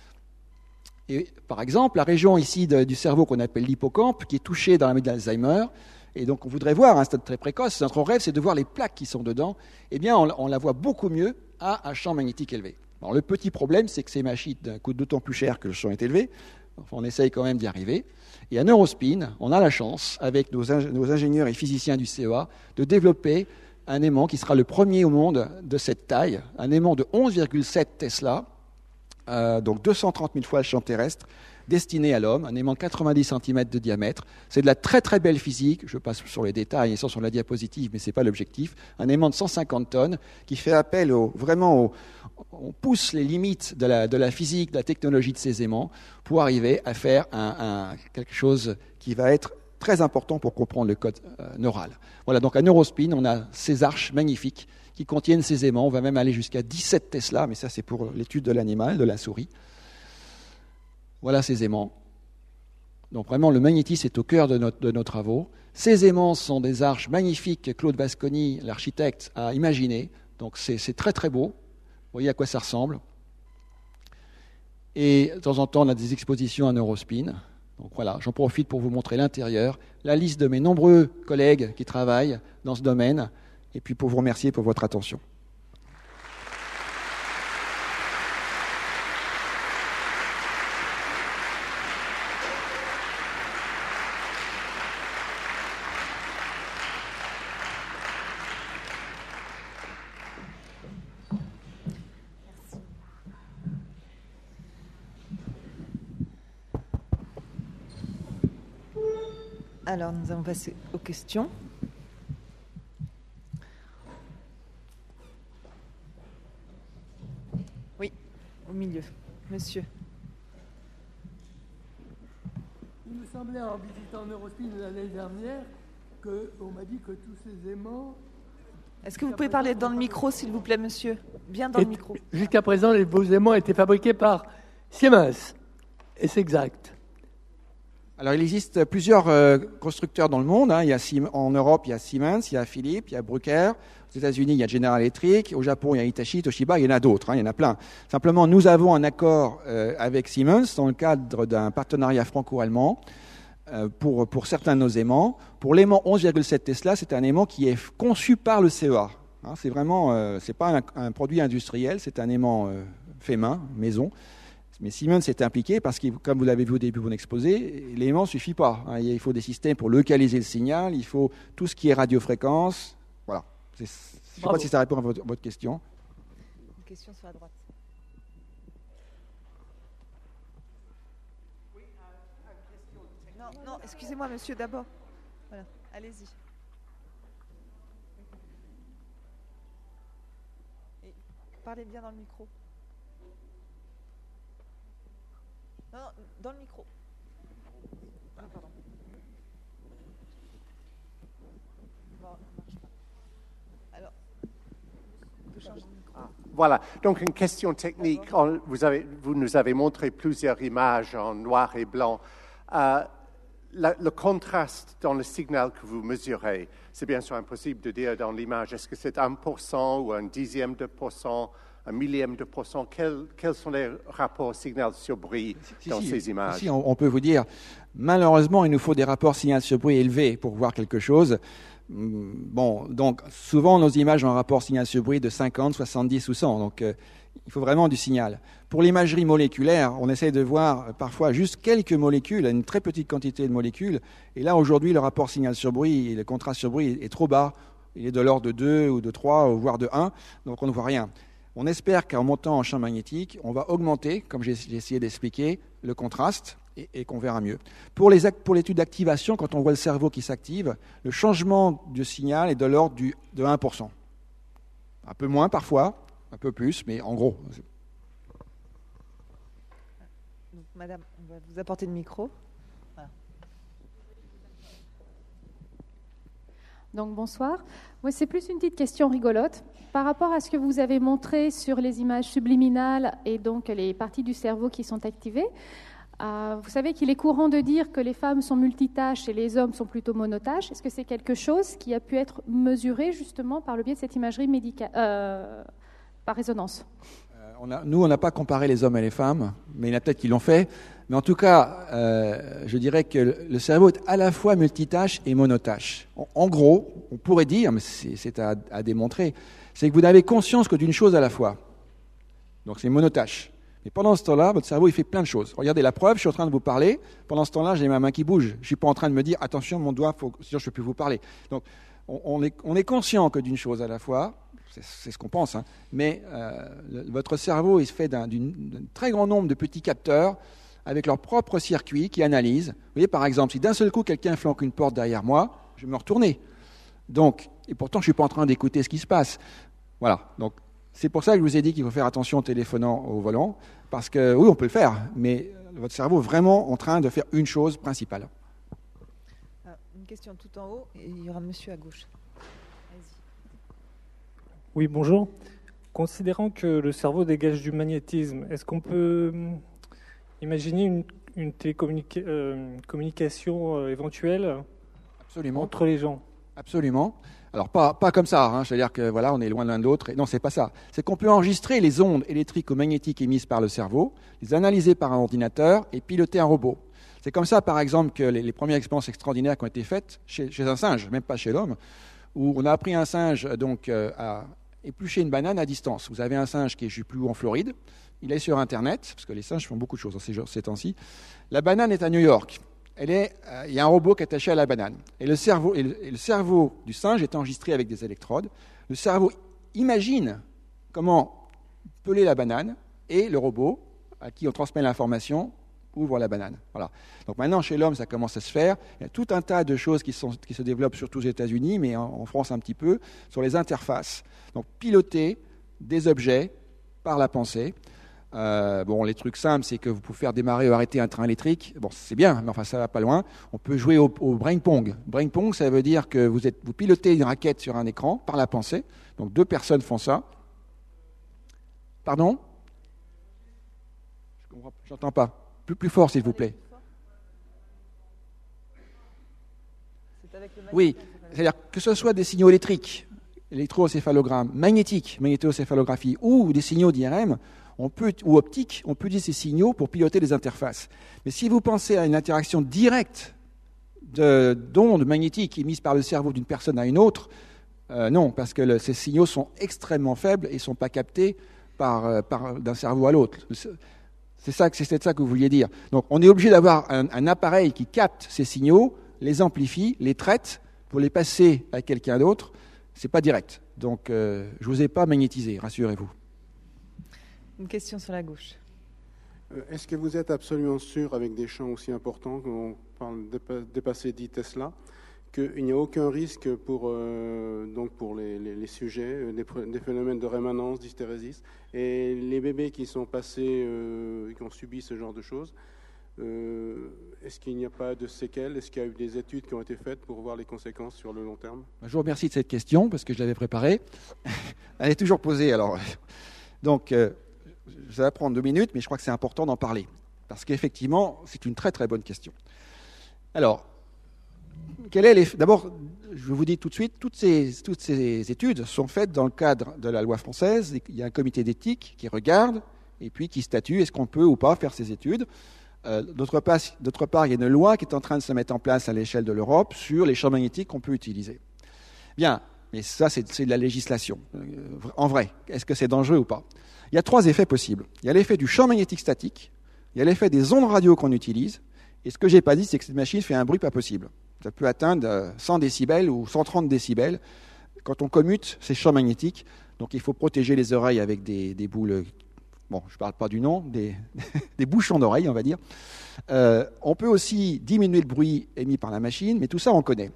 Et par exemple, la région ici de, du cerveau qu'on appelle l'hippocampe, qui est touchée dans la maladie d'Alzheimer, et donc on voudrait voir à un stade très précoce, notre rêve c'est de voir les plaques qui sont dedans, eh bien on, on la voit beaucoup mieux à un champ magnétique élevé. Alors, le petit problème, c'est que ces machines coûtent d'autant plus cher que le champ est élevé. Enfin, on essaye quand même d'y arriver. Et à Neurospin, on a la chance, avec nos, ing- nos ingénieurs et physiciens du C E A, de développer un aimant qui sera le premier au monde de cette taille, un aimant de onze virgule sept Tesla, euh, donc deux cent trente mille fois le champ terrestre, destiné à l'homme, un aimant de quatre-vingt-dix centimètres de diamètre. C'est de la très très belle physique, je passe sur les détails, ils sont sur la diapositive, mais ce n'est pas l'objectif. Un aimant de cent cinquante tonnes qui fait appel au, vraiment au... On pousse les limites de la, de la physique, de la technologie de ces aimants pour arriver à faire un, un, quelque chose qui va être très important pour comprendre le code euh, neural. Voilà, donc à Neurospin, on a ces arches magnifiques qui contiennent ces aimants. On va même aller jusqu'à dix-sept Tesla, mais ça c'est pour l'étude de l'animal, de la souris. Voilà ces aimants. Donc vraiment, le magnétisme est au cœur de, notre, de nos travaux. Ces aimants sont des arches magnifiques que Claude Vasconi, l'architecte, a imaginées. Donc c'est, c'est très très beau. Vous voyez à quoi ça ressemble. Et de temps en temps, on a des expositions à Neurospin. Donc voilà, j'en profite pour vous montrer l'intérieur, la liste de mes nombreux collègues qui travaillent dans ce domaine, et puis pour vous remercier pour votre attention.
Alors, nous allons passer aux questions. Oui, au milieu. Monsieur.
Il me semblait, en visitant Neurospin l'année dernière, qu'on m'a dit que tous ces aimants...
Est-ce que vous pouvez parler dans le micro, s'il vous plaît, monsieur? Bien dans
Et,
le micro.
Jusqu'à présent, les beaux aimants étaient fabriqués par Siemens. Et c'est exact.
Alors, il existe plusieurs euh, constructeurs dans le monde. Hein. Il y a Sim- en Europe, il y a Siemens, il y a Philips, il y a Bruker. Aux États-Unis, il y a General Electric. Au Japon, il y a Hitachi, Toshiba. Il y en a d'autres. Hein. Il y en a plein. Simplement, nous avons un accord euh, avec Siemens dans le cadre d'un partenariat franco-allemand euh, pour, pour certains de nos aimants. Pour l'aimant onze virgule sept Tesla, c'est un aimant qui est conçu par le C E A. Hein. C'est vraiment, euh, c'est pas un, un produit industriel. C'est un aimant euh, fait main, maison. Mais Siemens est impliqué parce que, comme vous l'avez vu au début de mon exposé, l'aimant ne suffit pas. Il faut des systèmes pour localiser le signal, il faut tout ce qui est radiofréquence. Voilà. C'est, je ne sais pas si ça répond à votre, à votre question.
Une question sur la droite.
Oui, euh, une question technique.
Non, non, excusez-moi, monsieur, d'abord. Voilà, allez-y. Et parlez bien dans le micro. Non, non, dans le micro. Ah, pardon. Bon, ça marche pas. Alors, on peut changer de micro.
Ah, voilà, donc une question technique. On- vous, avez, vous nous avez montré plusieurs images en noir et blanc. Euh, la- le contraste dans le signal que vous mesurez, c'est bien sûr impossible de dire dans l'image, est-ce que c'est un pour cent ou un dixième de pour cent, un millième de pour cent? Quels, quels sont les rapports signal sur bruit
Si,
dans
si,
ces images?
si, on, on peut vous dire, malheureusement, il nous faut des rapports signal sur bruit élevés pour voir quelque chose. Bon, donc souvent nos images ont un rapport signal sur bruit de cinquante, soixante-dix ou cent, donc euh, il faut vraiment du signal. Pour l'imagerie moléculaire, on essaie de voir euh, parfois juste quelques molécules, une très petite quantité de molécules, et là aujourd'hui le rapport signal sur bruit, le contraste sur bruit est trop bas, il est de l'ordre de deux ou de trois, voire de un, donc on ne voit rien. On espère qu'en montant en champ magnétique, on va augmenter, comme j'ai essayé d'expliquer, le contraste, et, et qu'on verra mieux. Pour, les, pour l'étude d'activation, quand on voit le cerveau qui s'active, le changement du signal est de l'ordre du, de un pour cent. Un peu moins parfois, un peu plus, mais en gros.
Donc, madame, on va vous apporter le micro. Voilà.
Donc bonsoir. Moi, c'est plus une petite question rigolote. Par rapport à ce que vous avez montré sur les images subliminales et donc les parties du cerveau qui sont activées, euh, vous savez qu'il est courant de dire que les femmes sont multitâches et les hommes sont plutôt monotâches. Est-ce que c'est quelque chose qui a pu être mesuré justement par le biais de cette imagerie médicale, euh, par résonance ?
euh, on a, Nous, on n'a pas comparé les hommes et les femmes, mais il y en a peut-être qui l'ont fait. Mais en tout cas, euh, je dirais que le cerveau est à la fois multitâche et monotâche. En, en gros, on pourrait dire, mais c'est, c'est à, à démontrer, c'est que vous n'avez conscience que d'une chose à la fois. Donc c'est monotâche. Mais pendant ce temps-là, votre cerveau, il fait plein de choses. Regardez la preuve, je suis en train de vous parler. Pendant ce temps-là, j'ai ma main qui bouge. Je ne suis pas en train de me dire, attention, mon doigt, faut, sinon je ne peux plus vous parler. Donc on, on, est, on est conscient que d'une chose à la fois, c'est, c'est ce qu'on pense, hein, mais euh, le, votre cerveau, il se fait d'un, d'une, d'un très grand nombre de petits capteurs avec leur propre circuit qui analysent. Vous voyez, par exemple, si d'un seul coup, quelqu'un flanque une porte derrière moi, je vais me retourner. Donc, et pourtant, je ne suis pas en train d'écouter ce qui se passe. Voilà. Donc, c'est pour ça que je vous ai dit qu'il faut faire attention en téléphonant au volant, parce que, oui, on peut le faire, mais votre cerveau est vraiment en train de faire une chose principale.
Alors, une question tout en haut, et il y aura monsieur à gauche. Vas-y.
Oui, bonjour. Considérant que le cerveau dégage du magnétisme, est-ce qu'on peut imaginer une, une télécommunication euh, communication, euh, éventuelle
Absolument.
Entre les gens?
Absolument. Alors, pas, pas comme ça, hein, c'est-à-dire que voilà, on est loin l'un de l'autre. Et non, c'est pas ça. C'est qu'on peut enregistrer les ondes électriques ou magnétiques émises par le cerveau, les analyser par un ordinateur et piloter un robot. C'est comme ça, par exemple, que les, les premières expériences extraordinaires qui ont été faites chez, chez un singe, même pas chez l'homme, où on a appris un singe donc, euh, à éplucher une banane à distance. Vous avez un singe qui est, je ne sais plus où, en Floride. Il est sur Internet, parce que les singes font beaucoup de choses en ces, ces temps-ci. La banane est à New York. Elle est, euh, il y a un robot qui est attaché à la banane. Et le, cerveau, et, le, et le cerveau du singe est enregistré avec des électrodes. Le cerveau imagine comment peler la banane et le robot, à qui on transmet l'information, ouvre la banane. Voilà. Donc maintenant, chez l'homme, ça commence à se faire. Il y a tout un tas de choses qui, sont, qui se développent surtout aux États-Unis, mais en, en France un petit peu, sur les interfaces. Donc piloter des objets par la pensée. Euh, bon, les trucs simples, c'est que vous pouvez faire démarrer ou arrêter un train électrique. Bon, c'est bien, mais enfin, ça va pas loin. On peut jouer au, au brain pong. Brain pong, ça veut dire que vous, êtes, vous pilotez une raquette sur un écran par la pensée. Donc, deux personnes font ça. Pardon ? Je comprends, j'entends pas. Plus, plus fort, s'il vous plaît. Oui, c'est-à-dire que ce soit des signaux électriques, électroencéphalogramme, magnétique, magnétocéphalographie, ou des signaux d'I R M, on peut, ou optique, on peut utiliser ces signaux pour piloter les interfaces. Mais si vous pensez à une interaction directe de, d'ondes magnétiques émises par le cerveau d'une personne à une autre, euh, non, parce que le, ces signaux sont extrêmement faibles et ne sont pas captés par, par, d'un cerveau à l'autre. C'est ça, c'est ça que vous vouliez dire. Donc on est obligé d'avoir un, un appareil qui capte ces signaux, les amplifie, les traite pour les passer à quelqu'un d'autre. Ce n'est pas direct. Donc euh, je ne vous ai pas magnétisé, rassurez-vous.
Une question sur la gauche.
Est-ce que vous êtes absolument sûr, avec des champs aussi importants, qu'on parle de dépasser dix Tesla, qu'il n'y a aucun risque pour, euh, donc pour les, les, les sujets, des, des phénomènes de rémanence, d'hystérésis, et les bébés qui sont passés, euh, qui ont subi ce genre de choses, euh, est-ce qu'il n'y a pas de séquelles? Est-ce qu'il y a eu des études qui ont été faites pour voir les conséquences sur le long terme?
Je vous remercie de cette question, parce que je l'avais préparée. Elle est toujours posée, alors. Donc, euh, ça va prendre deux minutes, mais je crois que c'est important d'en parler. Parce qu'effectivement, c'est une très très bonne question. Alors, quelle est les... d'abord, je vous dis tout de suite, toutes ces, toutes ces études sont faites dans le cadre de la loi française. Il y a un comité d'éthique qui regarde et puis qui statue, est-ce qu'on peut ou pas faire ces études. Euh, d'autre part, d'autre part, il y a une loi qui est en train de se mettre en place à l'échelle de l'Europe sur les champs magnétiques qu'on peut utiliser. Bien, mais ça, c'est, c'est de la législation. Euh, en vrai, est-ce que c'est dangereux ou pas? Il y a trois effets possibles. Il y a l'effet du champ magnétique statique, il y a l'effet des ondes radio qu'on utilise, et ce que je n'ai pas dit, c'est que cette machine fait un bruit pas possible. Ça peut atteindre cent décibels ou cent trente décibels quand on commute ces champs magnétiques. Donc il faut protéger les oreilles avec des, des boules, bon, je ne parle pas du nom, des, des bouchons d'oreilles, on va dire. Euh, on peut aussi diminuer le bruit émis par la machine, mais tout ça, on connaît.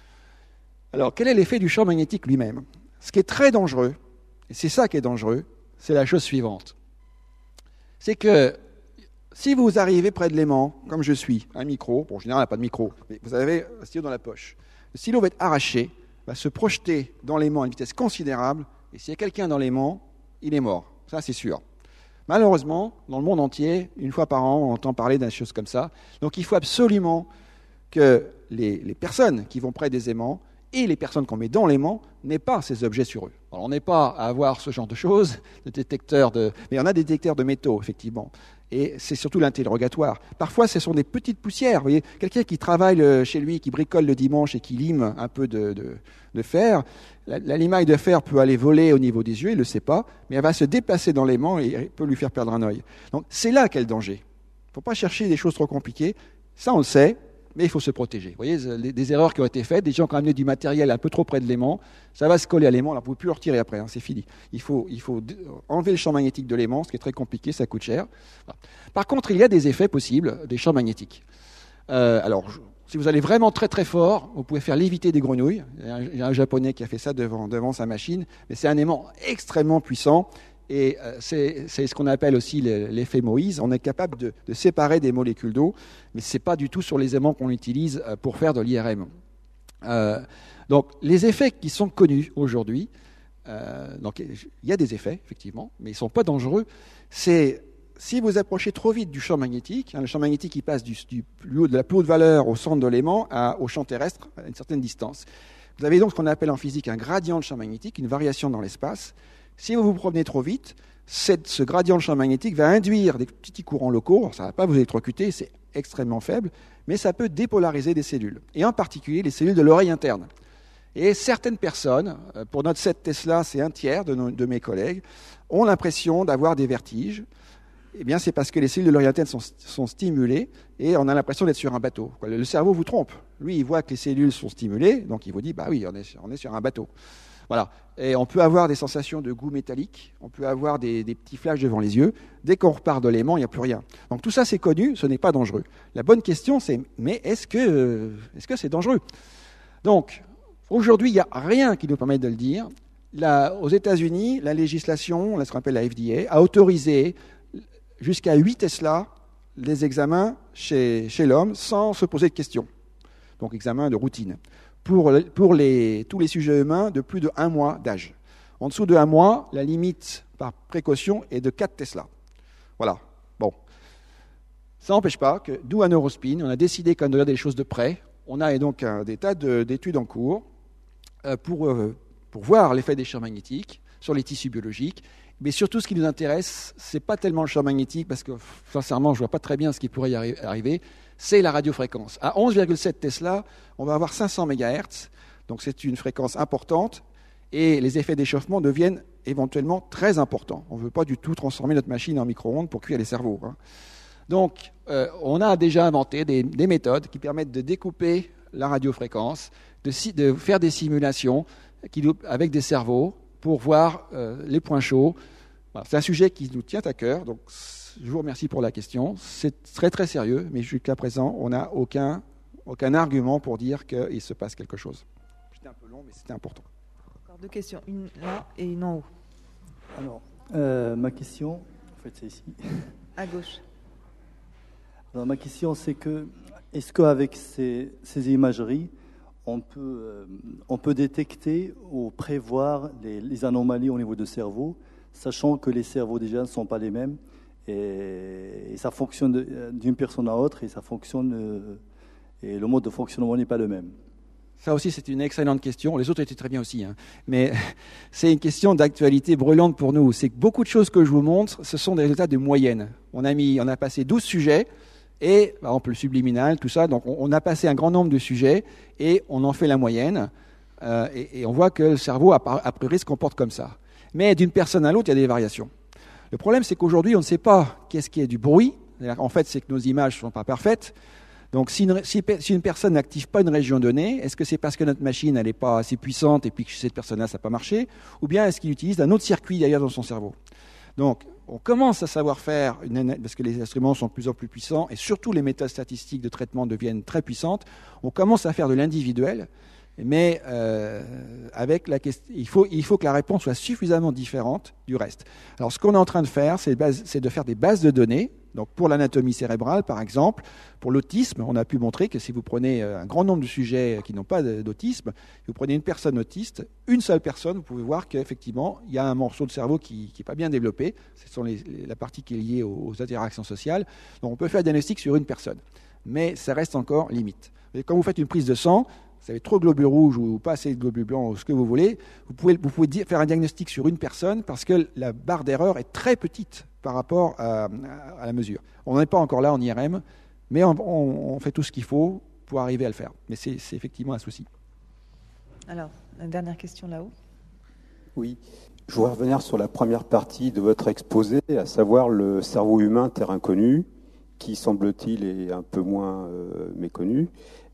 Alors, quel est l'effet du champ magnétique lui-même? Ce qui est très dangereux, et c'est ça qui est dangereux, c'est la chose suivante. C'est que si vous arrivez près de l'aimant, comme je suis, un micro, bon, en général, il n'y a pas de micro, mais vous avez un stylo dans la poche. Le stylo va être arraché, va se projeter dans l'aimant à une vitesse considérable, et s'il y a quelqu'un dans l'aimant, il est mort. Ça, c'est sûr. Malheureusement, dans le monde entier, une fois par an, on entend parler d'une chose comme ça. Donc, il faut absolument que les, les personnes qui vont près des aimants et les personnes qu'on met dans l'aimant n'aient pas ces objets sur eux. Alors, on n'est pas à avoir ce genre de choses, de détecteurs de... mais on a des détecteurs de métaux, effectivement. Et c'est surtout l'interrogatoire. Parfois, ce sont des petites poussières. Vous voyez, quelqu'un qui travaille chez lui, qui bricole le dimanche et qui lime un peu de, de, de fer, la, la limaille de fer peut aller voler au niveau des yeux, il ne le sait pas, mais elle va se déplacer dans l'aimant et peut lui faire perdre un œil. Donc, c'est là qu'est le danger. Il ne faut pas chercher des choses trop compliquées. Ça, on le sait. Mais il faut se protéger. Vous voyez, des erreurs qui ont été faites, des gens qui ont amené du matériel un peu trop près de l'aimant, ça va se coller à l'aimant, alors vous ne pouvez plus le retirer après, hein, c'est fini. Il faut, il faut enlever le champ magnétique de l'aimant, ce qui est très compliqué, ça coûte cher. Voilà. Par contre, il y a des effets possibles des champs magnétiques. Euh, alors, je, si vous allez vraiment très très fort, vous pouvez faire léviter des grenouilles. Il y a un, il y a un Japonais qui a fait ça devant, devant sa machine, mais c'est un aimant extrêmement puissant. Et c'est, c'est ce qu'on appelle aussi l'effet Moïse. On est capable de, de séparer des molécules d'eau, mais ce n'est pas du tout sur les aimants qu'on utilise pour faire de l'I R M. Euh, donc, les effets qui sont connus aujourd'hui, euh, donc il y a des effets, effectivement, mais ils ne sont pas dangereux. C'est si vous approchez trop vite du champ magnétique, hein, le champ magnétique il passe du, du plus haut, de la plus haute valeur au centre de l'aimant au champ terrestre à une certaine distance. Vous avez donc ce qu'on appelle en physique un gradient de champ magnétique, une variation dans l'espace. Si vous vous promenez trop vite, cette, ce gradient de champ magnétique va induire des petits courants locaux. Alors, ça ne va pas vous électrocuter, c'est extrêmement faible, mais ça peut dépolariser des cellules, et en particulier les cellules de l'oreille interne. Et certaines personnes, pour notre set Tesla, c'est un tiers de, nos, de mes collègues, ont l'impression d'avoir des vertiges. Eh bien, c'est parce que les cellules de l'oreille interne sont, sont stimulées et on a l'impression d'être sur un bateau. Le cerveau vous trompe. Lui, il voit que les cellules sont stimulées, donc il vous dit, bah oui, on est, on est sur un bateau. Voilà. Et on peut avoir des sensations de goût métallique, on peut avoir des, des petits flashs devant les yeux. Dès qu'on repart de l'aimant, il n'y a plus rien. Donc tout ça, c'est connu, ce n'est pas dangereux. La bonne question, c'est, mais est-ce que, euh, est-ce que c'est dangereux? Donc, aujourd'hui, il n'y a rien qui nous permette de le dire. Là, aux États-Unis, la législation, ce qu'on appelle la F D A, a autorisé jusqu'à huit Tesla les examens chez, chez l'homme sans se poser de questions. Donc, examen de routine. Pour, pour les, tous les sujets humains de plus de un mois d'âge. En dessous de un mois, la limite par précaution est de quatre Tesla. Voilà. Bon. Ça n'empêche pas que, d'où à Neurospin, on a décidé qu'on devait des choses de près. On a donc un, des tas de, d'études en cours euh, pour, euh, pour voir l'effet des champs magnétiques sur les tissus biologiques. Mais surtout, ce qui nous intéresse, ce n'est pas tellement le champ magnétique, parce que, sincèrement, je ne vois pas très bien ce qui pourrait y arriver, c'est la radiofréquence. À onze virgule sept Tesla, on va avoir cinq cents mégahertz, donc c'est une fréquence importante, et les effets d'échauffement deviennent éventuellement très importants. On ne veut pas du tout transformer notre machine en micro-ondes pour cuire les cerveaux. Hein. Donc, euh, on a déjà inventé des, des méthodes qui permettent de découper la radiofréquence, de, de faire des simulations qui, avec des cerveaux, pour voir euh, les points chauds. Voilà. C'est un sujet qui nous tient à cœur, donc je vous remercie pour la question. C'est très très sérieux, mais jusqu'à présent, on n'a aucun, aucun argument pour dire qu'il se passe quelque chose. C'était un peu long, mais c'était important.
Encore deux questions, une là et une en haut.
Alors, euh, ma question, en fait c'est ici.
À gauche.
Alors, ma question c'est que, est-ce qu'avec ces, ces imageries, on peut, euh, on peut détecter ou prévoir les, les anomalies au niveau du cerveau, sachant que les cerveaux déjà ne sont pas les mêmes, et, et ça fonctionne de, d'une personne à l'autre, et ça fonctionne, euh, et le mode de fonctionnement n'est pas le même.
Ça aussi, c'est une excellente question. Les autres étaient très bien aussi, hein. Mais c'est une question d'actualité brûlante pour nous. C'est que beaucoup de choses que je vous montre, ce sont des résultats de moyenne. On a mis, on a passé douze sujets. Et, par exemple, le subliminal, tout ça. Donc, on a passé un grand nombre de sujets et on en fait la moyenne. euh, et, et on voit que le cerveau, a, a priori, se comporte comme ça. Mais d'une personne à l'autre, il y a des variations. Le problème, c'est qu'aujourd'hui, on ne sait pas qu'est-ce qui est du bruit. En fait, c'est que nos images ne sont pas parfaites. Donc, si une, si, si une personne n'active pas une région donnée, est-ce que c'est parce que notre machine n'est pas assez puissante et puis que chez cette personne-là, ça n'a pas marché? Ou bien est-ce qu'il utilise un autre circuit d'ailleurs dans son cerveau? Donc, on commence à savoir faire, une, parce que les instruments sont de plus en plus puissants, et surtout les méthodes statistiques de traitement deviennent très puissantes, on commence à faire de l'individuel, mais euh, avec la question, il faut, il faut que la réponse soit suffisamment différente du reste. Alors, ce qu'on est en train de faire, c'est, base, c'est de faire des bases de données. Donc, pour l'anatomie cérébrale, par exemple, pour l'autisme, on a pu montrer que si vous prenez un grand nombre de sujets qui n'ont pas d'autisme, vous prenez une personne autiste, une seule personne, vous pouvez voir qu'effectivement, il y a un morceau de cerveau qui n'est pas bien développé. Ce sont les, les, la partie qui est liée aux, aux interactions sociales. Donc, on peut faire un diagnostic sur une personne. Mais ça reste encore limite. Et quand vous faites une prise de sang, vous avez trop de globules rouges ou pas assez de globules blancs ou ce que vous voulez, vous pouvez, vous pouvez dire, faire un diagnostic sur une personne parce que la barre d'erreur est très petite par rapport à, à la mesure. On n'en est pas encore là en I R M, mais on, on, on fait tout ce qu'il faut pour arriver à le faire. Mais c'est, c'est effectivement un souci.
Alors, la dernière question là-haut.
Oui, je voudrais revenir sur la première partie de votre exposé, à savoir le cerveau humain terrain connu, qui semble-t-il est un peu moins euh, méconnu.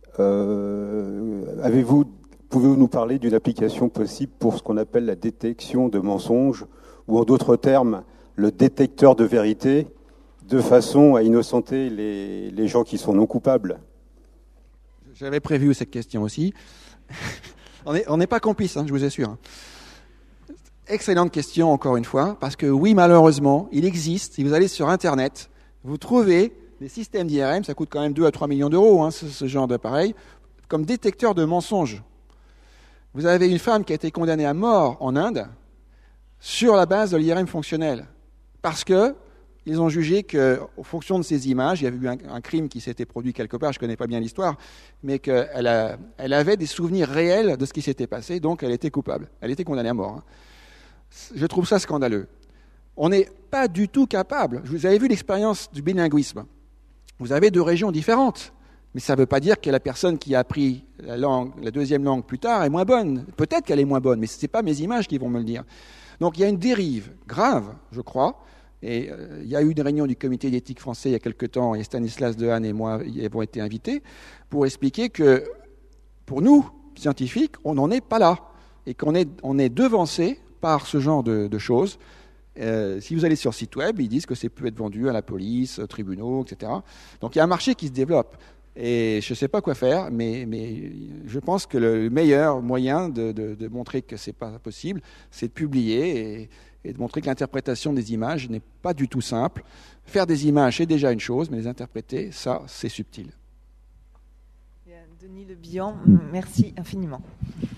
Euh, avez-vous, pouvez-vous nous parler d'une application possible pour ce qu'on appelle la détection de mensonges, ou en d'autres termes, le détecteur de vérité, de façon à innocenter les, les gens qui sont non coupables?
J'avais prévu cette question aussi. On n'est on n'est pas complices, hein, je vous assure. Excellente question, encore une fois, parce que oui, malheureusement, il existe, si vous allez sur Internet, vous trouvez des systèmes d'I R M, ça coûte quand même deux à trois millions d'euros, hein, ce, ce genre d'appareil, comme détecteur de mensonges. Vous avez une femme qui a été condamnée à mort en Inde sur la base de l'I R M fonctionnel, parce que ils ont jugé qu'en fonction de ces images, il y avait eu un, un crime qui s'était produit quelque part, je ne connais pas bien l'histoire, mais qu'elle a, elle avait des souvenirs réels de ce qui s'était passé, donc elle était coupable. Elle était condamnée à mort. Hein. Je trouve ça scandaleux. On n'est pas du tout capable. Vous avez vu l'expérience du bilinguisme. Vous avez deux régions différentes, mais ça ne veut pas dire que la personne qui a appris la, langue, la deuxième langue plus tard est moins bonne. Peut-être qu'elle est moins bonne, mais ce n'est pas mes images qui vont me le dire. Donc il y a une dérive grave, je crois, et euh, il y a eu une réunion du comité d'éthique français il y a quelque temps, et Stanislas Dehaene et moi y avons été invités, pour expliquer que, pour nous, scientifiques, on n'en est pas là, et qu'on est, on est devancé par ce genre de, de choses. Euh, si vous allez sur le site web, ils disent que ça peut être vendu à la police, aux tribunaux, et cetera. Donc il y a un marché qui se développe. Et je ne sais pas quoi faire, mais, mais je pense que le meilleur moyen de, de, de montrer que ce n'est pas possible, c'est de publier et, et de montrer que l'interprétation des images n'est pas du tout simple. Faire des images, c'est déjà une chose, mais les interpréter, ça, c'est subtil.
Denis Le Bihan, merci infiniment.